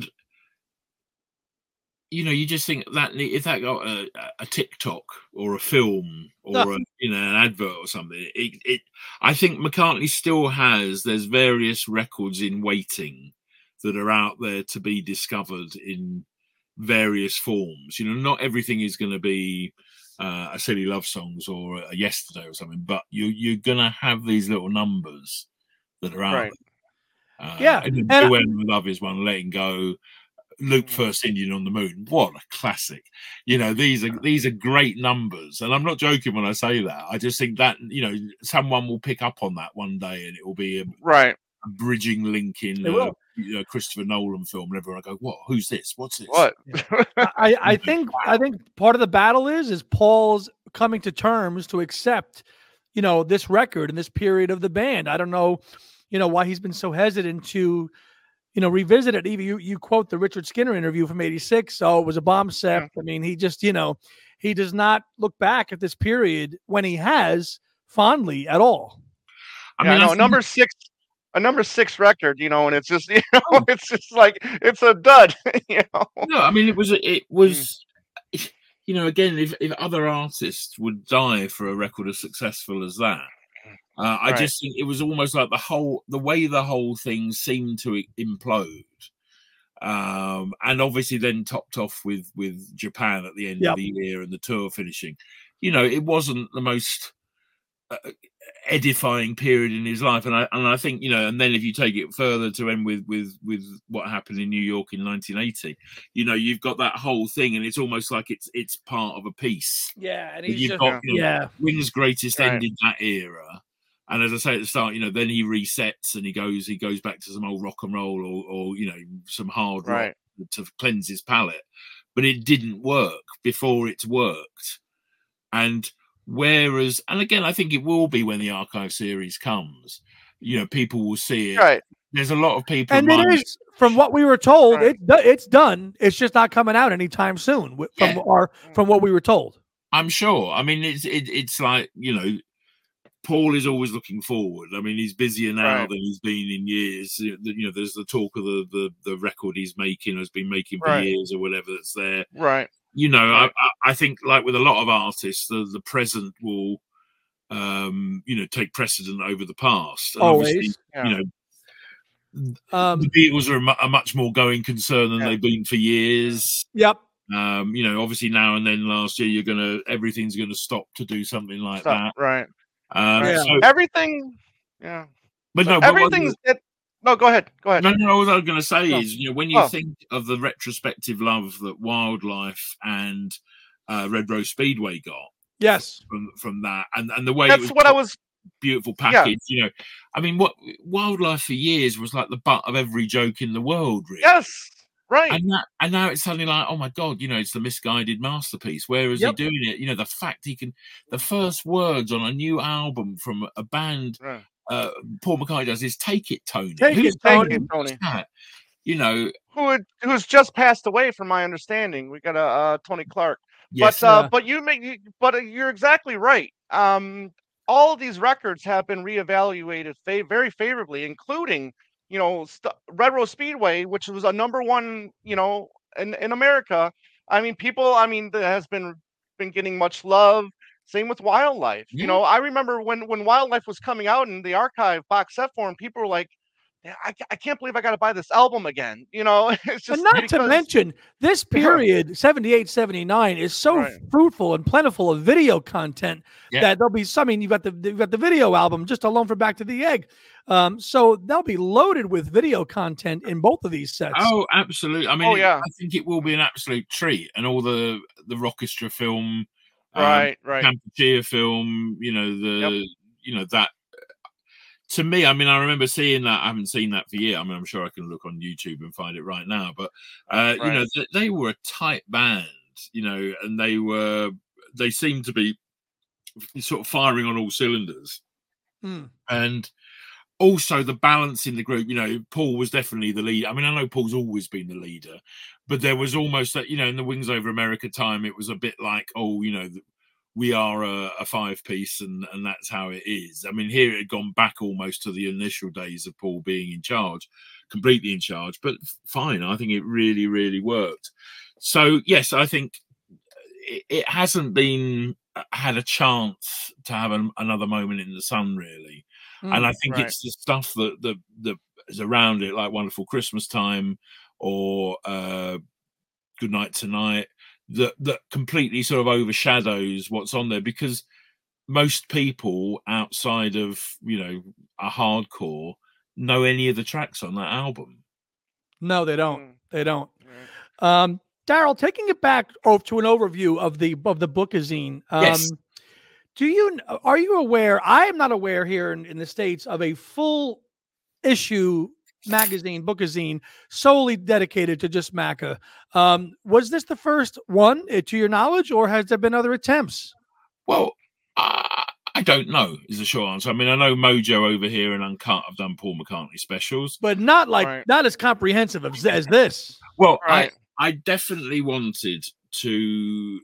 you know, you just think that ne- if that got a, a TikTok or a film or a, you know, an advert or something, it, it. I think McCartney still has. There's various records in waiting that are out there to be discovered in various forms. You know, not everything is going to be uh, a silly love songs or a Yesterday or something, but you you're going to have these little numbers that are out Right. there. Uh, Yeah, and and then I- When Love Is One, Letting Go, Luke First Indian on the Moon. What a classic! You know, these are these are great numbers, and I'm not joking when I say that. I just think that, you know, someone will pick up on that one day, and it will be a, Right. a bridging link in They a, will. you know, Christopher Nolan film, and everyone will go, "What? Who's this? What's this?" What? I, I think I think part of the battle is is Paul's coming to terms to accept, you know, this record and this period of the band. I don't know, you know, why he's been so hesitant to, you know, revisit it. Even you you quote the Richard Skinner interview from eighty-six. So it was a bomb set. Yeah. I mean, he just, you know, he does not look back at this period when he has fondly at all. I yeah, mean, I no, think- number six, a number six record, you know, and it's just, you know, it's just like it's a dud, you know. No, I mean, it was it was, you know, again, if if other artists would die for a record as successful as that, uh, I Right. just think it was almost like the whole the way the whole thing seemed to implode, um, and obviously then topped off with with Japan at the end Yep. of the year and the tour finishing. You know, it wasn't the most uh, edifying period in his life, and I and I think, you know, and then if you take it further to end with with with what happened in New York in nineteen eighty, you know, you've got that whole thing, and it's almost like it's it's part of a piece. Yeah, and But he's you've just got, you know, yeah. Wings Greatest Right. ended that era, and as I say at the start, you know, then he resets and he goes he goes back to some old rock and roll or or you know, some hard rock Right. to cleanse his palate, but it didn't work before it's worked. And whereas, and again, I think it will be when the archive series comes, you know, people will see it. Right. There's a lot of people, And in it my- is, from what we were told, Right. it, it's done. It's just not coming out anytime soon. wi- From Yeah. our from what we were told. I'm sure. I mean, it's it, it's like, you know, Paul is always looking forward. I mean, he's busier now Right. than he's been in years. You know, there's the talk of the the, the record he's making, has been making for Right. years or whatever that's there. Right. You know, Right. I, I I think like with a lot of artists, the, the present will, um, you know, take precedent over the past. And obviously, Always. Yeah. you know, Um, the Beatles are a, mu- a much more going concern than Yeah. they've been for years. yep. Um, you know, obviously now and then last year, you're gonna everything's gonna stop to do something like Stuff. Right. that. Um, Yeah. so, Everything. Yeah. but no, but what- Everything's. It, no, go ahead. Go ahead. no, no. What I was going to say No. is, you know, when you Oh. think of the retrospective love that Wildlife and uh, Red Rose Speedway got Yes. from from that, and and the way it That's was what I put- was. beautiful Yeah. package, you know, I mean, what Wildlife for years was like the butt of every joke in the world, really. Yes. Right. And that, and now it's suddenly like, oh my god, you know, it's the misguided masterpiece. Where is Yep. he doing it? You know, the fact he can, the first words on a new album from a band, Right. uh, Paul McCartney does is "Take it, Tony." Take Who's it, Tony. Thank you, Tony. that? You know, Who had, who's just passed away, from my understanding. We got a uh, Tony Clark. yes, But uh, Yeah. but you make you- but uh, you're exactly right. Um, all of these records have been reevaluated fa- very favorably, including, you know, st- Red Rose Speedway, which was a number one, you know, in, in America. I mean, people. I mean, that has been been getting much love. Same with Wildlife. Yeah. You know, I remember when when Wildlife was coming out in the archive box set form, people were like, "Yeah, I, ca- I can't believe I got to buy this album again." You know, it's just And not to because- mention, this period, seventy-eight, seventy-nine, is so Right. fruitful and plentiful of video content Yeah. that there'll be some. I mean, you've got the you've got the video album just alone for Back to the Egg. Um, so they'll be loaded with video content in both of these sets. oh, absolutely. I mean, Oh, it- yeah. I think it will be an absolute treat, and all the the Rockestra film, um, right, right. Kampuchea film, you know, the Yep. you know that. To me, I mean, I remember seeing that. I haven't seen that for years. I mean, I'm sure I can look on YouTube and find it right now. But uh, you know, Right. th- they were a tight band, you know, and they were they seemed to be sort of firing on all cylinders. Hmm. And also the balance in the group, you know, Paul was definitely the leader. I mean, I know Paul's always been the leader, but there was almost that, you know, in the Wings Over America time, it was a bit like, oh, you know, we are a, a five piece and, and that's how it is. I mean, here it had gone back almost to the initial days of Paul being in charge, completely in charge, but fine. I think it really, really worked. So, yes, I think it, it hasn't been had a chance to have an, another moment in the sun, really. Hmm. And I think Right. it's the stuff that that that is around it, like Wonderful Christmas Time or uh, Good Night Tonight, that that completely sort of overshadows what's on there, because most people outside of, you know, a hardcore know any of the tracks on that album. No, they don't. Mm, They don't. right. Um, Daryl, taking it back o- to an overview of the of the bookazine. Um, Yes. Do you are you aware? I am not aware here in, in the States of a full issue magazine, bookazine, solely dedicated to just Macca. Um, was this the first one, uh, to your knowledge, or has there been other attempts? Well, uh, I don't know is the short answer. I mean, I know Mojo over here and Uncut have done Paul McCartney specials. But not like Right. not as comprehensive as, as this. Well, Right. I, I definitely wanted to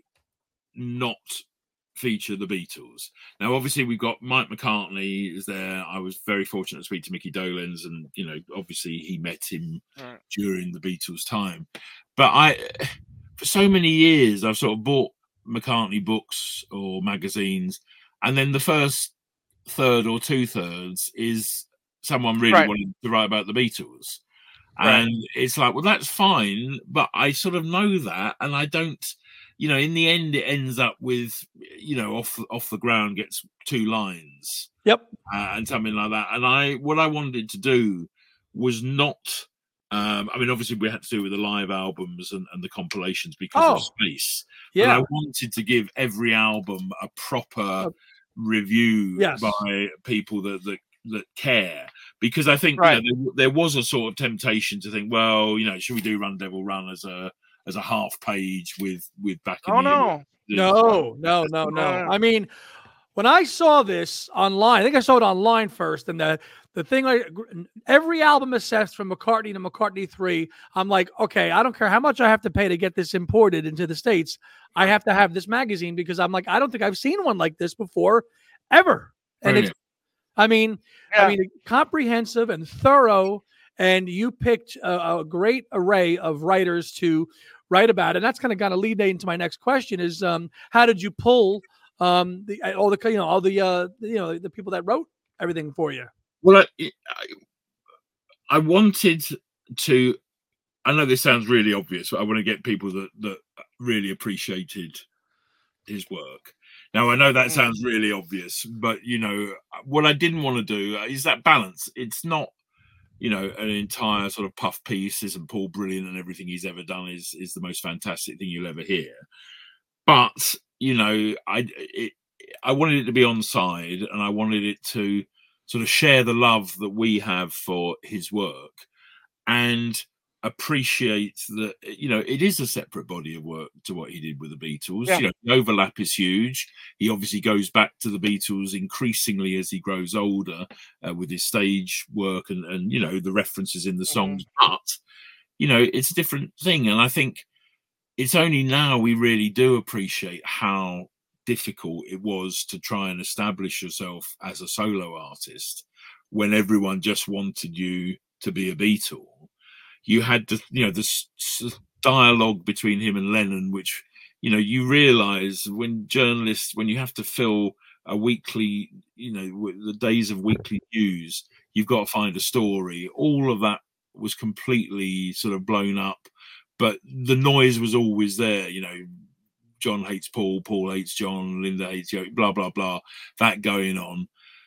not feature the Beatles. Now, obviously, we've got Mike McCartney is there. I was very fortunate to speak to Mickey Dolenz, and you know, obviously, he met him Right. during the Beatles' time. But I, for so many years, I've sort of bought McCartney books or magazines, and then the first third or two thirds is someone really Right. wanting to write about the Beatles. Right. And it's like, well, that's fine, but I sort of know that, and I don't, you know, in the end, it ends up with, you know, off off the ground gets two lines. Yep. Uh, and something like that. And I, what I wanted to do was not. Um, I mean, obviously, we had to do with the live albums and, and the compilations because Oh, of space. Yeah. But I wanted to give every album a proper Uh, review yes. by people that that, that care, because I think Right. you know, there, there was a sort of temptation to think, well, you know, should we do Run Devil Run as a as a half page with with back in Oh the no. No, no, no, no. Uh, I mean, when I saw this online, I think I saw it online first, and the the thing like every album assessed from McCartney to McCartney three, I'm like, okay, I don't care how much I have to pay to get this imported into the States. I have to have this magazine because I'm like, I don't think I've seen one like this before, ever. And Brilliant. it's, I mean, Yeah. I mean, comprehensive and thorough, and you picked a, a great array of writers to write about, and that's kind of going to lead into my next question: is um, how did you pull um, the all the you know all the uh, you know the people that wrote everything for you? Well, I, I wanted to. I know this sounds really obvious, but I want to get people that that really appreciated his work. Now, I know that Mm. sounds really obvious, but you know what I didn't want to do is that balance. It's not, you know, an entire sort of puff piece. Isn't Paul brilliant and everything he's ever done is is the most fantastic thing you'll ever hear? But you know, I it, I wanted it to be on side, and I wanted it to sort of share the love that we have for his work and appreciate that, you know, it is a separate body of work to what he did with the Beatles. Yeah. You know, the overlap is huge. He obviously goes back to the Beatles increasingly as he grows older uh, with his stage work and, and, you know, the references in the songs. Mm-hmm. But, you know, it's a different thing. And I think it's only now we really do appreciate how difficult it was to try and establish yourself as a solo artist when everyone just wanted you to be a Beatle. You had the, you know, the s- dialogue between him and Lennon, which, you know, you realize when journalists, when you have to fill a weekly, you know, the days of weekly news, you've got to find a story. All of that was completely sort of blown up, but the noise was always there, you know. John hates Paul, Paul hates John, Linda hates you, blah, blah, blah, that going on.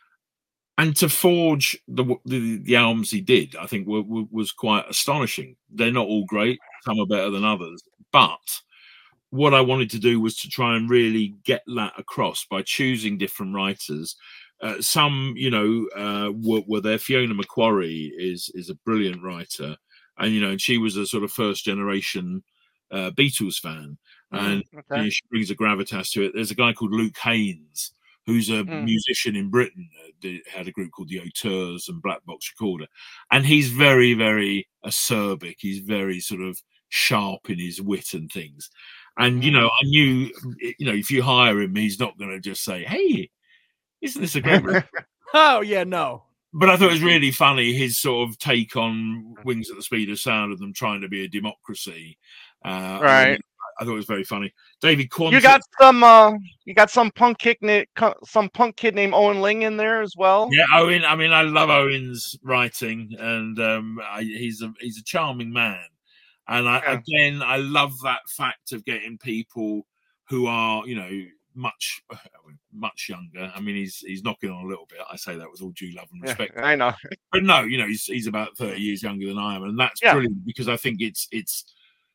And to forge the the, the albums he did, I think, were, were, was quite astonishing. They're not all great. Some are better than others. But what I wanted to do was to try and really get that across by choosing different writers. Uh, some, you know, uh, were, were there. Fiona Macquarie is is a brilliant writer. And, you know, and she was a sort of first generation uh, Beatles fan. And Okay. you know, she brings a gravitas to it. There's a guy called Luke Haynes, who's a Mm. musician in Britain, uh, did, had a group called the Auteurs and Black Box Recorder. And he's very, very acerbic. He's very sort of sharp in his wit and things. And, you know, I knew, you know, if you hire him, he's not going to just say, hey, isn't this a great record? Oh yeah, no. But I thought it was really funny, his sort of take on Wings at the Speed of Sound of them trying to be a democracy. Uh, Right. I thought it was very funny. David Quantick. You got some uh you got some punk kid na- co- some punk kid named Owen Ling in there as well. Yeah, Owen. I mean, I love Owen's writing, and um, I, he's a he's a charming man. And I, Yeah. again, I love that fact of getting people who are, you know, much much younger. I mean, he's he's knocking on a little bit. I say that with all due love and Yeah, respect. I know. But no, you know, he's he's about thirty years younger than I am, and that's Yeah. brilliant because I think it's it's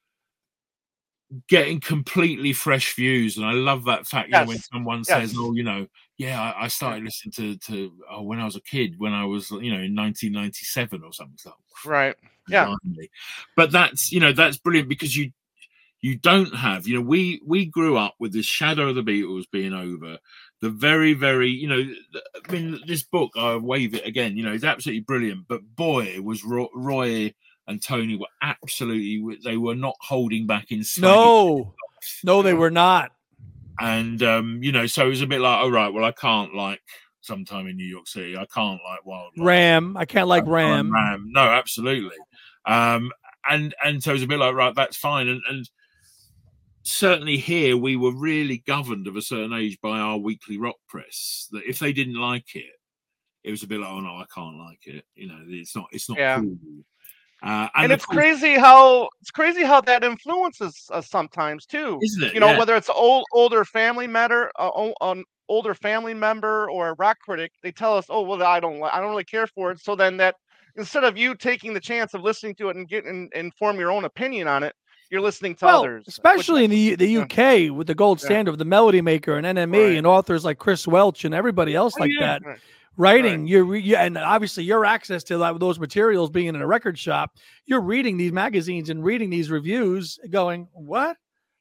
getting completely fresh views, and I love that fact. You know, when Yes. someone says, Yes. "Oh, you know, yeah, I, I started listening to to oh, when I was a kid, when I was, you know, in nineteen ninety-seven or something." So, Right. Yeah. blimey. But that's, you know, that's brilliant because you you don't have, you know, we we grew up with this shadow of the Beatles being over. The very, very, you know, I mean, this book, I wave it again, you know, is absolutely brilliant. But boy, was Roy, Roy and Tony were absolutely, they were not holding back in slagging. No, no, they were not. And, um, you know, so it was a bit like, oh, right, well, I can't like Sometime in New York City. I can't like Wildlife. Ram. I can't like I can't Ram. Ram. No, absolutely. Um, and and so it was a bit like, right, that's fine. And, and certainly here we were really governed of a certain age by our weekly rock press, that if they didn't like it, it was a bit like, oh, no, I can't like it. You know, it's not, it's not Yeah. cool. Uh, and, and it's crazy how it's crazy how that influences us sometimes too. Isn't it? You know, Yeah. whether it's old older family matter, uh, an older family member or a rock critic, they tell us, "Oh, well, I don't, I don't really care for it." So then that instead of you taking the chance of listening to it and getting and form your own opinion on it, you're listening to well, others. especially in the the U K yeah. with the gold standard yeah. of the Melody Maker and N M E right. and authors like Chris Welch and everybody else oh, like yeah. that. Right. Writing, right. you're you, and obviously your access to that, those materials being in a record shop, you're reading these magazines and reading these reviews, going, "What?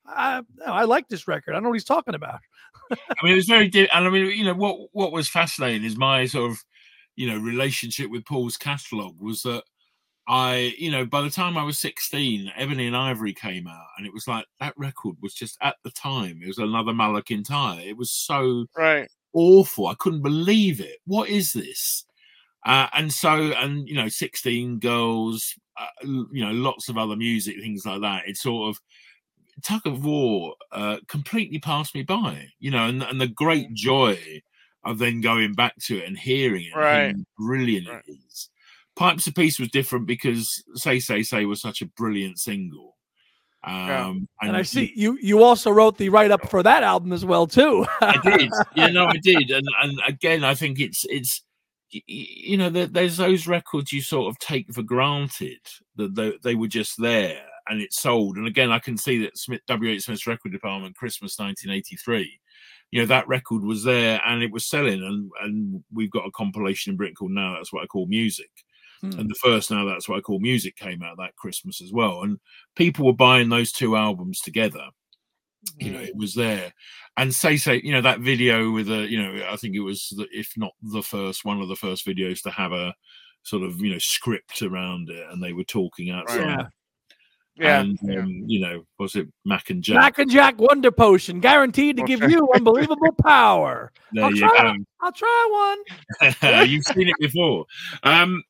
I I like this record. I don't know what he's talking about." I mean, it was very, di- and I mean, you know, what what was fascinating is my sort of, you know, relationship with Paul's catalogue was that I, you know, by the time I was sixteen, Ebony and Ivory came out, and it was like that record was just at the time, it was another Malachi Tyre. It was so right. awful. I couldn't believe it. What is this? Uh, and so, and you know, sixteen Girls, uh, you know, lots of other music, things like that. It sort of Tug of War uh, completely passed me by, you know, and, and the great joy of then going back to it and hearing it, right? And how brilliant right. it is. Pipes of Peace was different because Say Say Say was such a brilliant single. Um, yeah. and, and I see you. You also wrote the write up for that album as well, too. I did, yeah, no, I did, and and again, I think it's it's you know, there's those records you sort of take for granted that they, they were just there and it sold. And again, I can see that Smith W H Smith's record department, Christmas nineteen eighty-three, you know, that record was there and it was selling. And and we've got a compilation in Britain called Now That's What I Call Music. Hmm. And the first Now That's What I Call Music came out that Christmas as well. And people were buying those two albums together. You know, it was there. And say, say, you know, that video with a, you know, I think it was, the, if not the first, one of the first videos to have a sort of, you know, script around it. And they were talking outside. Yeah. Yeah. And, um, yeah. you know, was it Mac and Jack? Mac and Jack Wonder Potion, guaranteed to give you unbelievable power. There I'll you try, go. I'll try one. You've seen it before. Um,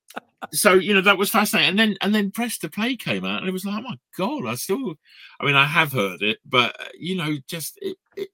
So, you know, that was fascinating. And then and then Press to Play came out and it was like, oh my God, I still, I mean, I have heard it, but, you know, just it, it,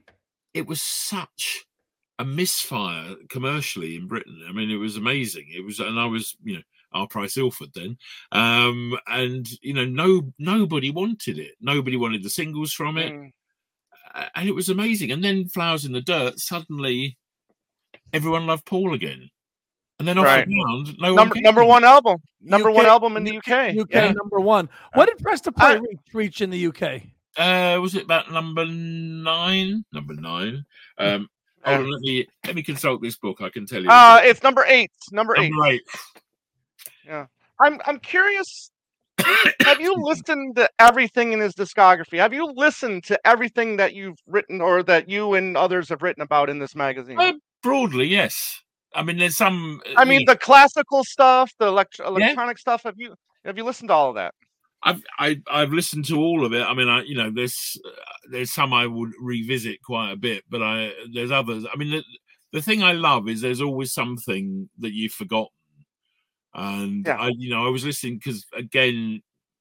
it was such a misfire commercially in Britain. I mean, it was amazing. It was, and I was, you know, R. Price Ilford then. Um, and, you know, no, nobody wanted it. Nobody wanted the singles from it. Mm. And it was amazing. And then Flowers in the Dirt, suddenly everyone loved Paul again. And then off right. around, no number one number one album, number U K, one album in the U K. U K yeah. number one. What did Press to Play uh, reach, reach in the U K? Uh, was it about number nine? Number nine. Um, hold on, let me let me consult this book. I can tell you. Uh, it's number eight. Number, number eight. eight. Yeah, I'm I'm curious. Have you listened to everything in his discography? Have you listened to everything that you've written or that you and others have written about in this magazine? Uh, broadly, yes. I mean, there's some. I mean, know, the classical stuff, the elect- electronic yeah. stuff. Have you have you listened to all of that? I've I, I've listened to all of it. I mean, I you know, there's uh, there's some I would revisit quite a bit, but I there's others. I mean, the, the thing I love is there's always something that you've forgotten, and yeah. I you know I was listening because again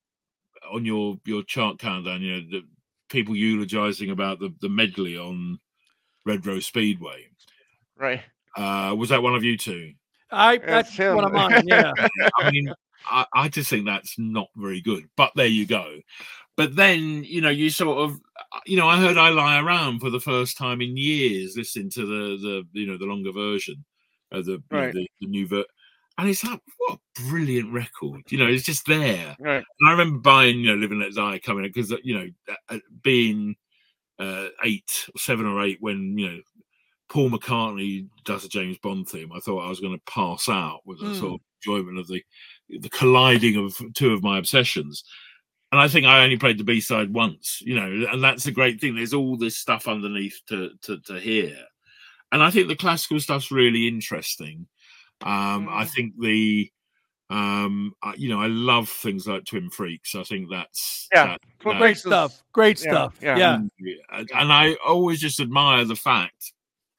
on your your chart countdown, you know, the people eulogizing about the the medley on Red Rose Speedway, right. Uh, was that one of you two? I that's one of mine. Yeah. I mean, I, I just think that's not very good. But there you go. But then you know, you sort of, you know, I heard I Lie Around for the first time in years, listening to the the you know the longer version of the right. you know, the, the new version, and it's like, what a brilliant record. You know, it's just there. Right. And I remember buying, you know, Live and Let Die coming because you know, being uh, eight or seven or eight when you know. Paul McCartney does a James Bond theme. I thought I was going to pass out with a mm. sort of enjoyment of the the colliding of two of my obsessions. And I think I only played the B-side once, you know, and that's a great thing. There's all this stuff underneath to to, to hear. And I think the classical stuff's really interesting. Um, mm. I think the, um, I, you know, I love things like Twin Freaks. I think that's... Yeah, that, well, that, great stuff. Great yeah, stuff. Yeah. yeah. And, and I always just admire the fact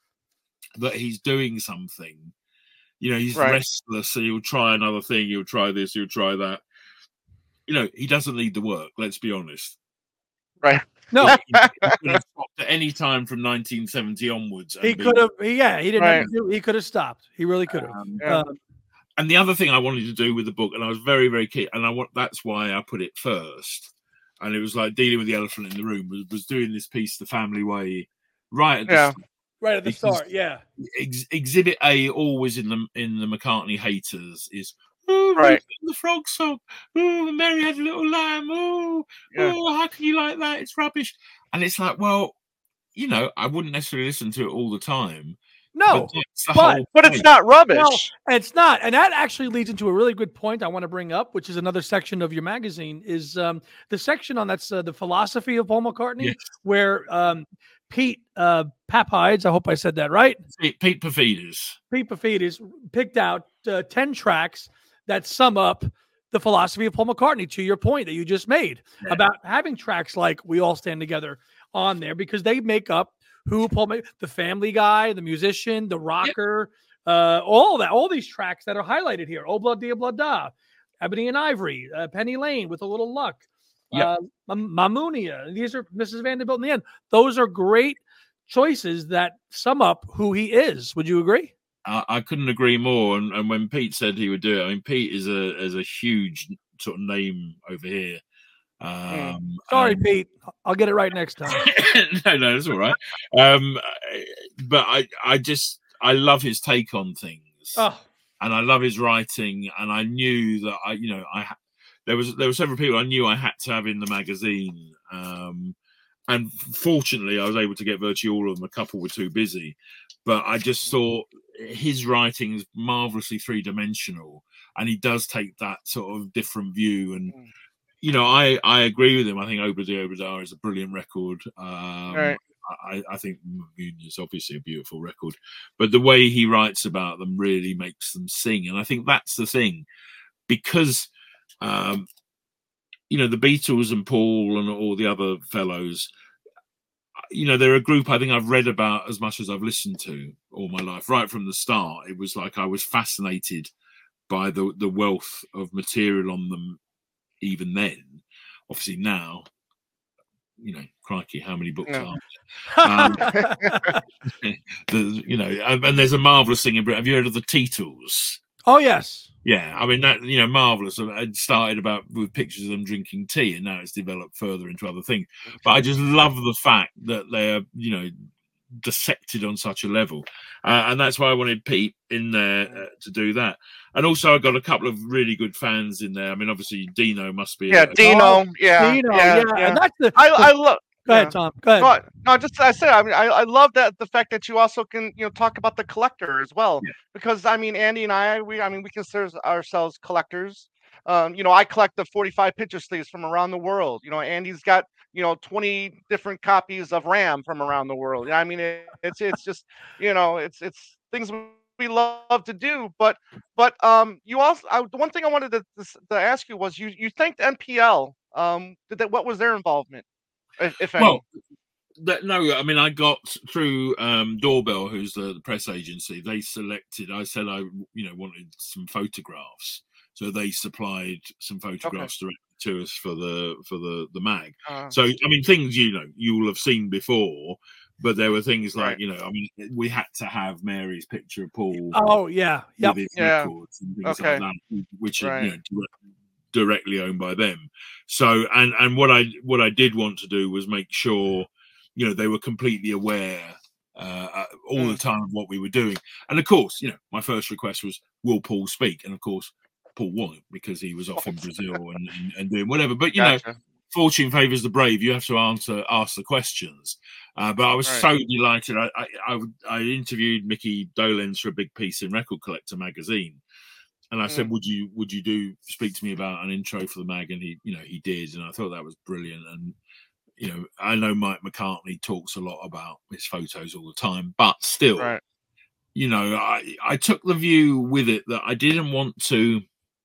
that he's doing something, you know, he's right. restless, so he'll try another thing, he'll try this, he'll try that. You know, he doesn't need the work, let's be honest. Right. No. he, he could have stopped at any time from nineteen seventy onwards. He could have, yeah, he didn't right. have to do, he could have stopped. He really could have. Um, yeah. um, and the other thing I wanted to do with the book, and I was very, very keen, and I want that's why I put it first. And it was like dealing with the elephant in the room. Was, was doing this piece the family way, right at the Yeah. start. Right at the start, yeah. Ex- exhibit A, always in the in the McCartney haters, is oh, Right. the frog song. Oh, Mary had a little lamb. Oh, Yeah. oh, how can you like that? It's rubbish. And it's like, well, you know, I wouldn't necessarily listen to it all the time. No, but, that's the but- whole But it's point. not rubbish. No, it's not. And that actually leads into a really good point I want to bring up, which is another section of your magazine, is um, the section on that's uh, the philosophy of Paul McCartney, Yes. where um, Pete uh, Papides, I hope I said that right, Pete, Pete Paphides. Pete Paphides picked out uh, ten tracks that sum up the philosophy of Paul McCartney, to your point that you just made Yeah. about having tracks like We All Stand Together on there, because they make up who Paul, Ma- the family guy, the musician, the rocker, uh, all that, all these tracks that are highlighted here. Oh, Blood, Dia, Blood, Da, Ebony and Ivory, uh, Penny Lane with a little luck, Yep. uh, Mam- Mamunia. These are Missus Vanderbilt in the end. Those are great choices that sum up who he is. Would you agree? I, I couldn't agree more. And, and when Pete said he would do it, I mean, Pete is a is a huge sort of name over here. Um, Sorry, and- Pete. I'll get it right next time. no, no, it's all right. Um, but I, I just, I love his take on things, Oh, and I love his writing. And I knew that I, you know, I ha- there was there were several people I knew I had to have in the magazine. Um, and fortunately, I was able to get virtually all of them. A couple were too busy, but I just thought his writing is marvelously three dimensional, and he does take that sort of different view. And you know, I, I agree with him. I think Obra Dee Obra Da is a brilliant record. Um, Right. I, I think Moon is obviously a beautiful record, but the way he writes about them really makes them sing. And I think that's the thing, because, um, you know, the Beatles and Paul and all the other fellows, you know, they're a group I think I've read about as much as I've listened to all my life. Right from the start, it was like I was fascinated by the, the wealth of material on them. Even then, obviously now, you know, crikey, how many books Yeah. are there? the, you know, and, and there's a marvelous thing in Britain. Have you heard of the Teetles? oh yes. Yeah, I mean that, you know, marvelous. It started about with pictures of them drinking tea, and now it's developed further into other things. But I just love the fact that they're, you know, dissected on such a level, uh, and that's why I wanted Pete in there uh, to do that. And also, I got a couple of really good fans in there. I mean, obviously, Dino must be. Yeah, a, Dino. Yeah, Dino, yeah, yeah, yeah. and that's the. I, I love. go ahead, yeah. Tom. Go ahead. No, no, just I said. I mean, I, I love that the fact that you also can, you know, talk about the collector as well, Yeah. because I mean, Andy and I, we, I mean, we consider ourselves collectors. Um, you know, I collect the forty-five picture sleeves from around the world. You know, Andy's got, you know, twenty different copies of Ram from around the world. I mean, it, it's it's just, you know, it's it's things we love to do. But but um, you also, I, the one thing I wanted to, to ask you was, you you thanked N P L. Um, did that? What was their involvement, if, if any? well, that, no, I mean, I got through um, Doorbell, who's the, the press agency. They selected. I said I, you know, wanted some photographs, so they supplied some photographs directly to us for the for the the mag. Uh, So I mean, things you know you will have seen before, but there were things like Right. you know, I mean, we had to have Mary's picture of Paul Oh yeah. Yep. with his Yeah. records and things Okay. like that, which are Right. you know direct, directly owned by them. So and and what I what I did want to do was make sure you know they were completely aware uh, uh, all Mm. the time of what we were doing. And of course, you know, my first request was, will Paul speak? And of course, Paul won't, because he was off in Brazil and, and, and doing whatever. But you know, gotcha. fortune favors the brave. You have to answer ask the questions. Uh, but I was Right. so delighted. I, I I I interviewed Mickey Dolenz for a big piece in Record Collector magazine, and I said, Mm. "Would you would you do speak to me about an intro for the mag?" And he you know he did, and I thought that was brilliant. And you know, I know Mike McCartney talks a lot about his photos all the time, but still, Right. you know, I I took the view with it that I didn't want to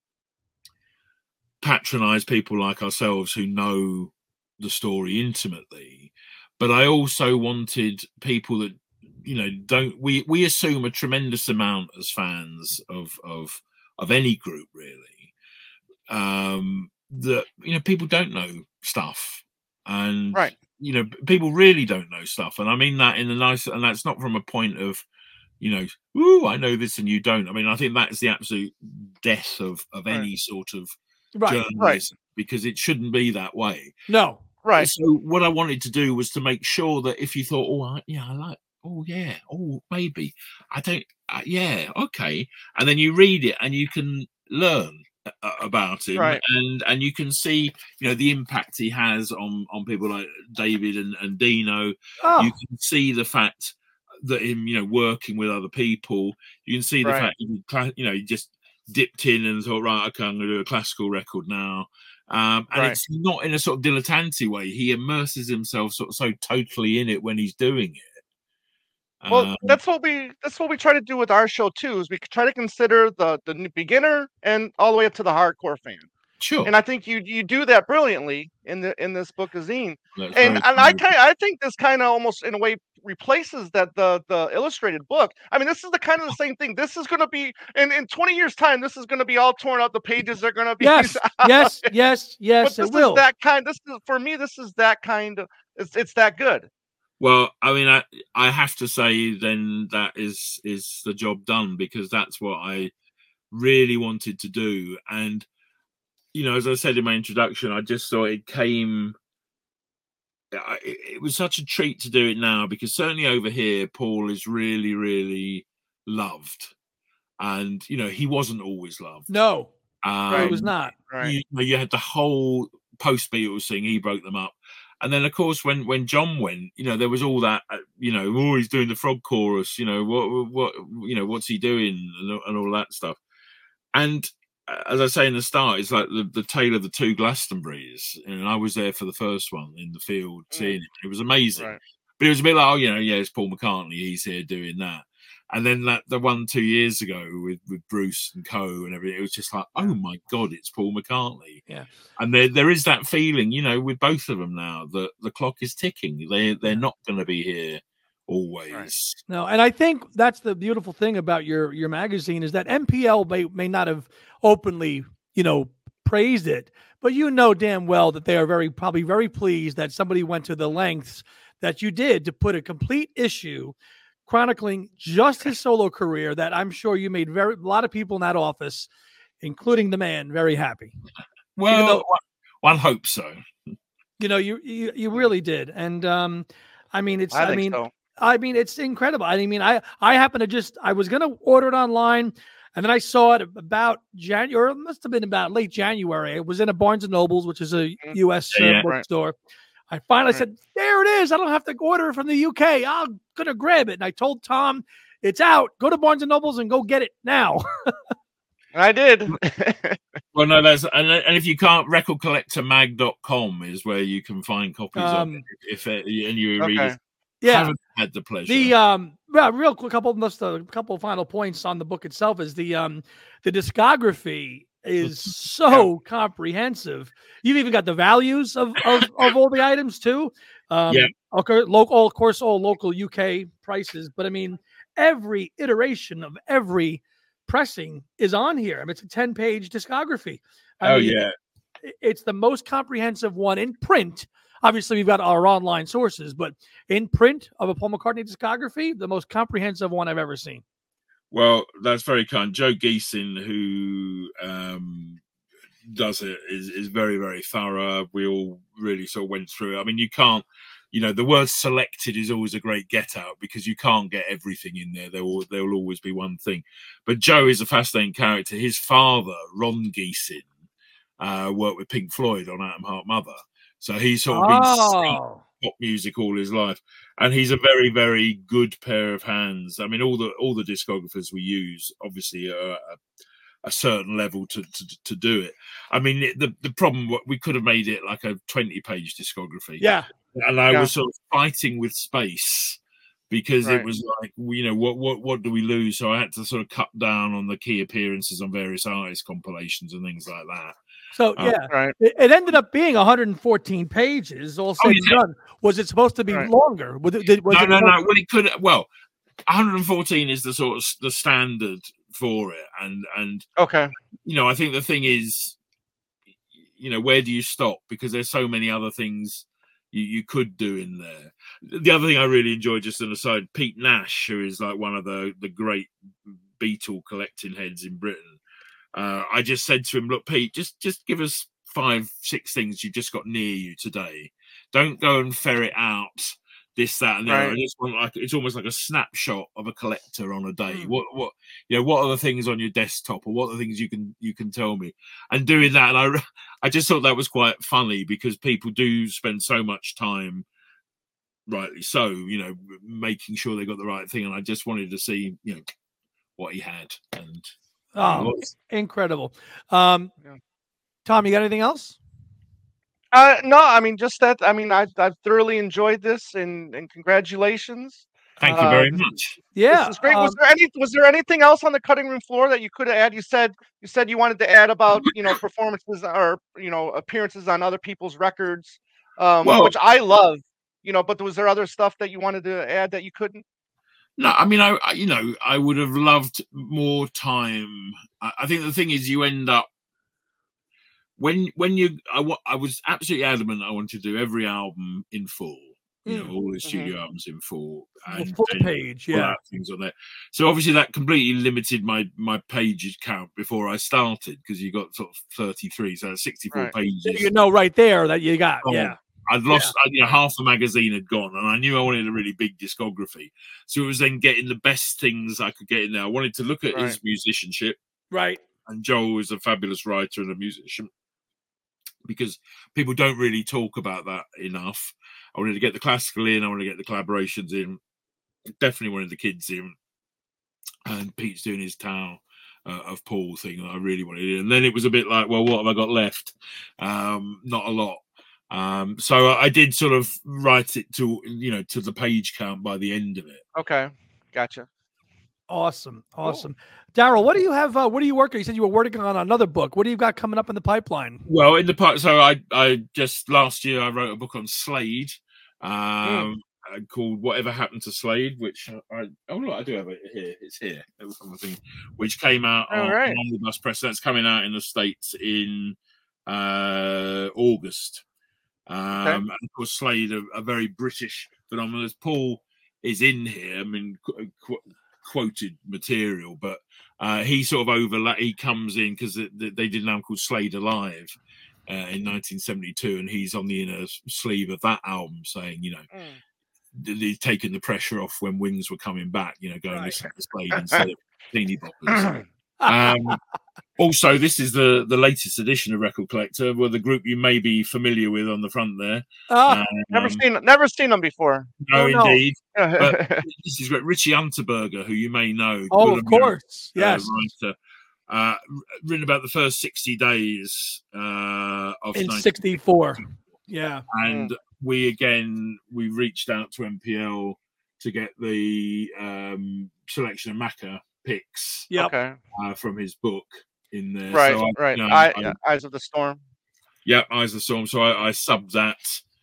patronize people like ourselves who know the story intimately, but I also wanted people that you know don't we we assume a tremendous amount as fans of of of any group, really, um that you know people don't know stuff, and Right. you know people really don't know stuff, and I mean that in a nice, and that's not from a point of you know, ooh, I know this and you don't. I mean, I think that is the absolute death of of Right. any sort of Right. journalism, Right. because it shouldn't be that way. No. Right. So what I wanted to do was to make sure that if you thought, oh, I, yeah, I like, oh, yeah, oh, maybe, I don't, uh, yeah, okay. And then you read it and you can learn uh, about him, Right. and and you can see, you know, the impact he has on on people like David and, and Dino. Oh. You can see the fact that him, you know, working with other people. You can see the Right. fact, you know, he just dipped in and thought, right, okay, I'm going to do a classical record now. Um, and Right. it's not in a sort of dilettante way. He immerses himself sort of so totally in it when he's doing it. Well, Um, that's what we that's what we try to do with our show too. Is we try to consider the the n- beginner and all the way up to the hardcore fan. sure. And I think you you do that brilliantly in the in this book of Zine. That's And very and I true. kind I think this kind of almost in a way replaces that the the illustrated book. I mean, this is the kind of the same thing. This is going to be in in twenty years time. This is going to be all torn up. The pages are going to be Yes. Yes. Yes. Yes. But It this will. is that kind. This is for me. This is that kind of. It's it's that good. Well, I mean, I I have to say then that is is the job done, because that's what I really wanted to do. And you know, as I said in my introduction, I just thought it came. I- It, it was such a treat to do it now, because certainly over here, Paul is really, really loved, and you know, he wasn't always loved. No. Um, It was not. Right. you, you had the whole post Beatles thing. He broke them up, and then of course when when John went, you know, there was all that, uh, you know, oh, he's doing the frog chorus, you know, what what you know, what's he doing, and, and all that stuff. And uh, as I say in the start, it's like the, the tale of the two Glastonburys, and I was there for the first one in the field seeing it. It was amazing, Right. but it was a bit like, oh, you know, yeah, it's Paul McCartney, he's here doing that. And then that the one two years ago with, with Bruce and Co and everything, it was just like, oh my God, it's Paul McCartney. Yeah. And there there is that feeling, you know, with both of them now, that the clock is ticking. They they're not going to be here always. Right. No, and I think that's the beautiful thing about your your magazine is that M P L may may not have openly, you know, praised it, but you know damn well that they are very probably very pleased that somebody went to the lengths that you did to put a complete issue chronicling just his solo career. That I'm sure you made very a lot of people in that office, including the man, very happy. Well, though- one, one hopes so. You know, you you, you really did, and um, I mean, it's I I, think mean. so. I mean, it's incredible. I mean, I I happen to just I was gonna order it online, and then I saw it about January. It must have been about late January. It was in a Barnes and Nobles, which is a Mhm. U S Yeah, uh, yeah. Right. bookstore. I finally Right. said, "There it is. I don't have to order it from the U K. I'm gonna grab it." And I told Tom, "It's out. Go to Barnes and Nobles and go get it now." I did. Well, no, that's and, and if you can't, record collector mag dot com is where you can find copies of Um, it. If it, and you Okay. readers yeah. haven't had the pleasure. The um well, real quick couple just a couple of final points on the book itself is the um the discography is so comprehensive. You've even got the values of of, of all the items too. Um Yeah. okay, local of course all local U K prices, but I mean every iteration of every pressing is on here. I mean it's a ten-page discography. I oh mean, yeah. it- it's the most comprehensive one in print. Obviously, we've got our online sources, but in print of a Paul McCartney discography, the most comprehensive one I've ever seen. Well, that's very kind. Joe Geesin, who um, does it, is, is very, very thorough. We all really sort of went through it. I mean, you can't, you know, the word selected is always a great get out because you can't get everything in there. There will, there will always be one thing. But Joe is a fascinating character. His father, Ron Geesin, uh, worked with Pink Floyd on Atom Heart Mother. So he's sort of been steeped Oh, pop music all his life, and he's a very, very good pair of hands. I mean, all the all the discographers we use obviously are a, a certain level to, to to do it. I mean, it, the the problem we could have made it like a twenty page discography, yeah. and I Yeah. was sort of fighting with space because Right. it was like, you know, what what what do we lose? So I had to sort of cut down on the key appearances on various artist compilations and things like that. So Oh, yeah, Right. it, it ended up being one hundred fourteen pages. All said Oh, and yeah. done. Was it supposed to be Right. longer? Was it? Did, was no, it no, more- no. Well, it could. Well, one hundred fourteen is the sort of the standard for it, and and Okay. you know, I think the thing is, you know, where do you stop? Because there's so many other things you, you could do in there. The other thing I really enjoyed, just an aside, Pete Nash, who is like one of the the great Beatle collecting heads in Britain. Uh, I just said to him, look, Pete, just just give us five, six things you've just got near you today. Don't go and ferret out this, that, and the Right. other. I just want like it's almost like a snapshot of a collector on a day. Mm. What what you know, what are the things on your desktop, or what are the things you can you can tell me? And doing that, and I I just thought that was quite funny, because people do spend so much time, rightly so, you know, making sure they got the right thing. And I just wanted to see, you know, what he had. And Oh, lots. incredible. Um, Yeah. Tom, you got anything else? Uh, no, I mean just that. I mean, I I've thoroughly enjoyed this, and and congratulations. Thank you Uh, very this- much. Yeah. This is great. Was um, there any was there anything else on the cutting room floor that you could have added? You said you said you wanted to add about, you know, performances or, you know, appearances on other people's records, um, Well- which I love. You know, but was there other stuff that you wanted to add that you couldn't? No, I mean, I, I you know, I would have loved more time. I, I think the thing is, you end up when when you. I, wa- I was absolutely adamant I wanted to do every album in full. You know, Mm. all the studio albums in full, the and full then page, pull yeah. out things on there. So obviously that completely limited my my page count before I started, because you got sort of thirty-three, so that's sixty-four Right. pages. You know right there that you got. Oh, Yeah. I'd lost, I, you know, half the magazine had gone, and I knew I wanted a really big discography. So it was then getting the best things I could get in there. I wanted to look at his Right. musicianship, Right. and Joel is a fabulous writer and a musician, because people don't really talk about that enough. I wanted to get the classical in, I wanted to get the collaborations in, definitely wanted the kids in, and Pete's doing his Tao uh, of Paul thing that I really wanted in. And then it was a bit like, well, what have I got left? Um, not a lot. Um, so I did sort of write it to, you know, to the page count by the end of it. Okay, gotcha. Awesome. Awesome. Daryl, what do you have? Uh, what are you working? You said you were working on another book. What do you got coming up in the pipeline? Well, in the part, so I, I just last year I wrote a book on Slade, um, Mm. uh, called "Whatever Happened to Slade," which I oh look, I do have it here. It's here, it was on the thing, which came out All on, right. on Omnibus Press. That's coming out in the States in uh, August. Um, And of course, Slade, a, a very British phenomenon. As Paul is in here, I mean, qu- qu- quoted material, but uh, he sort of overlap. He comes in because they, they did an album called Slade Alive uh, in nineteen seventy-two, and he's on the inner sleeve of that album, saying, you know, Mm. th- he's taken the pressure off when Wings were coming back. You know, going Right. listen to Slade instead of Teeny Boppers. Um, also, this is the the latest edition of Record Collector, with the group you may be familiar with on the front there. Ah, Never Um, seen never seen them before. no, Oh, no. indeed. But this is great. Richie Unterberger, who you may know. oh, good of American, course. uh, Yes. writer, uh, written about the first sixty days uh, of In nineteen sixty-four. Yeah. and we again we reached out to M P L to get the um, selection of Macca picks Yep. Okay. uh, from his book in there. Right. So I, right. you know, I, I- Eyes of the Storm. yeah, Eyes of the Storm. So I, I subbed that.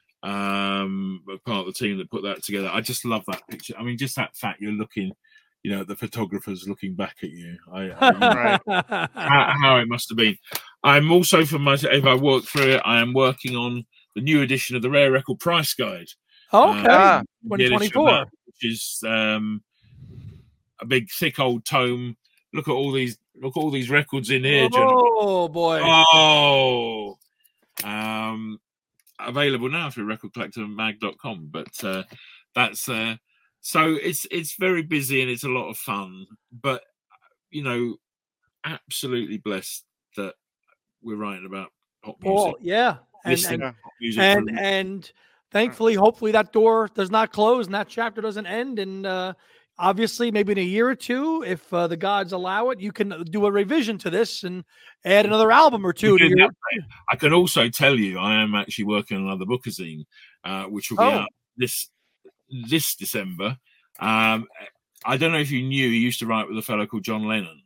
Um, part of the team that put that together. I just love that picture. I mean, just that fact you're looking, you know, the photographers looking back at you. I, I Right. how, how it must have been. I'm also, for my, if I work through it, I am working on the new edition of the Rare Record Price Guide. Okay. Ah. The edition of twenty-four. that, which is um, a big, thick old tome. Look at all these. Look at all these records in here, gentlemen. Oh, boy. Oh, um, available now through record collector mag dot com. But uh, that's uh, so it's it's very busy and it's a lot of fun. But you know, absolutely blessed that we're writing about pop music. Paul, yeah. And, listening and, to pop music and, from- and thankfully, hopefully that door does not close and that chapter doesn't end. And uh, obviously, maybe in a year or two, if uh, the gods allow it, you can do a revision to this and add another album or two. To Doing your, that, mate. I can also tell you, I am actually working on another bookazine, uh, which will be Oh. out this this December. Um, I don't know if you knew, he used to write with a fellow called John Lennon.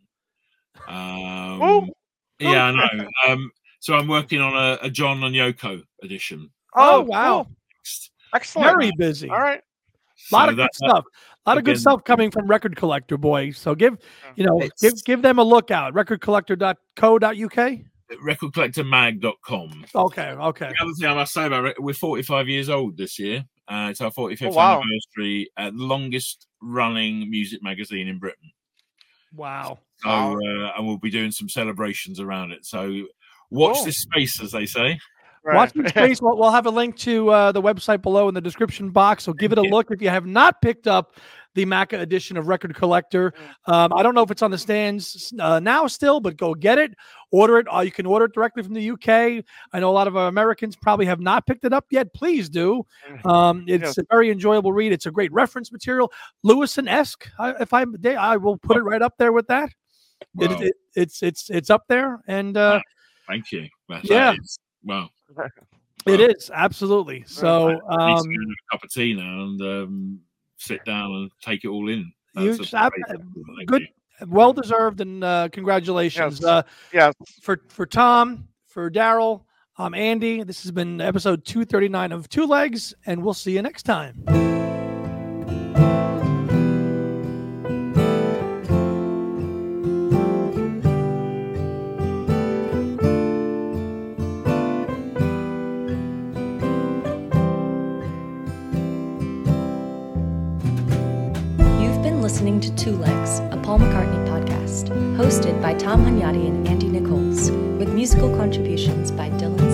Um, Oh. yeah, I know. Um, so I'm working on a, a John and Yoko edition. Oh, Oh, wow. cool. Excellent. very busy. All right. A lot So of that- good stuff. A lot of good again- stuff coming from Record Collector, boy. So give, you know, It's- give give them a look out. record collector dot co dot U K. record collector mag dot com. Okay, okay. The other thing I must say about it, we're forty-five years old this year. Uh, it's our forty-fifth Oh, wow. anniversary, uh, longest running music magazine in Britain. Wow. So, Wow. uh, and we'll be doing some celebrations around it. So, watch Cool. this space, as they say. Right. Watch this space. We'll, we'll have a link to uh, the website below in the description box. So give it a look if you have not picked up the Macca edition of Record Collector. Um, I don't know if it's on the stands uh, now still, but go get it. Order it. Uh, you can order it directly from the U K. I know a lot of our Americans probably have not picked it up yet. Please do. Um, it's Yes. a very enjoyable read. It's a great reference material. Lewison-esque. I, if I'm, I will put it right up there with that. It, Wow. it, it's it's it's up there, and uh, Thank you. That, Yeah. That is, well, it is absolutely. So I need to um, go and have a cup of tea now and um, sit down and take it all in. You That's just a have- great- thank good, you. well deserved, and uh, congratulations Yes. uh, Yes. for for Tom, for Daryl. I'm Andy. This has been episode two thirty-nine of Two Legs, and we'll see you next time. You've been listening to Two Legs, a Paul McCartney podcast, hosted by Tom Hunyadi and Andy Nichols, with musical contributions by Dylan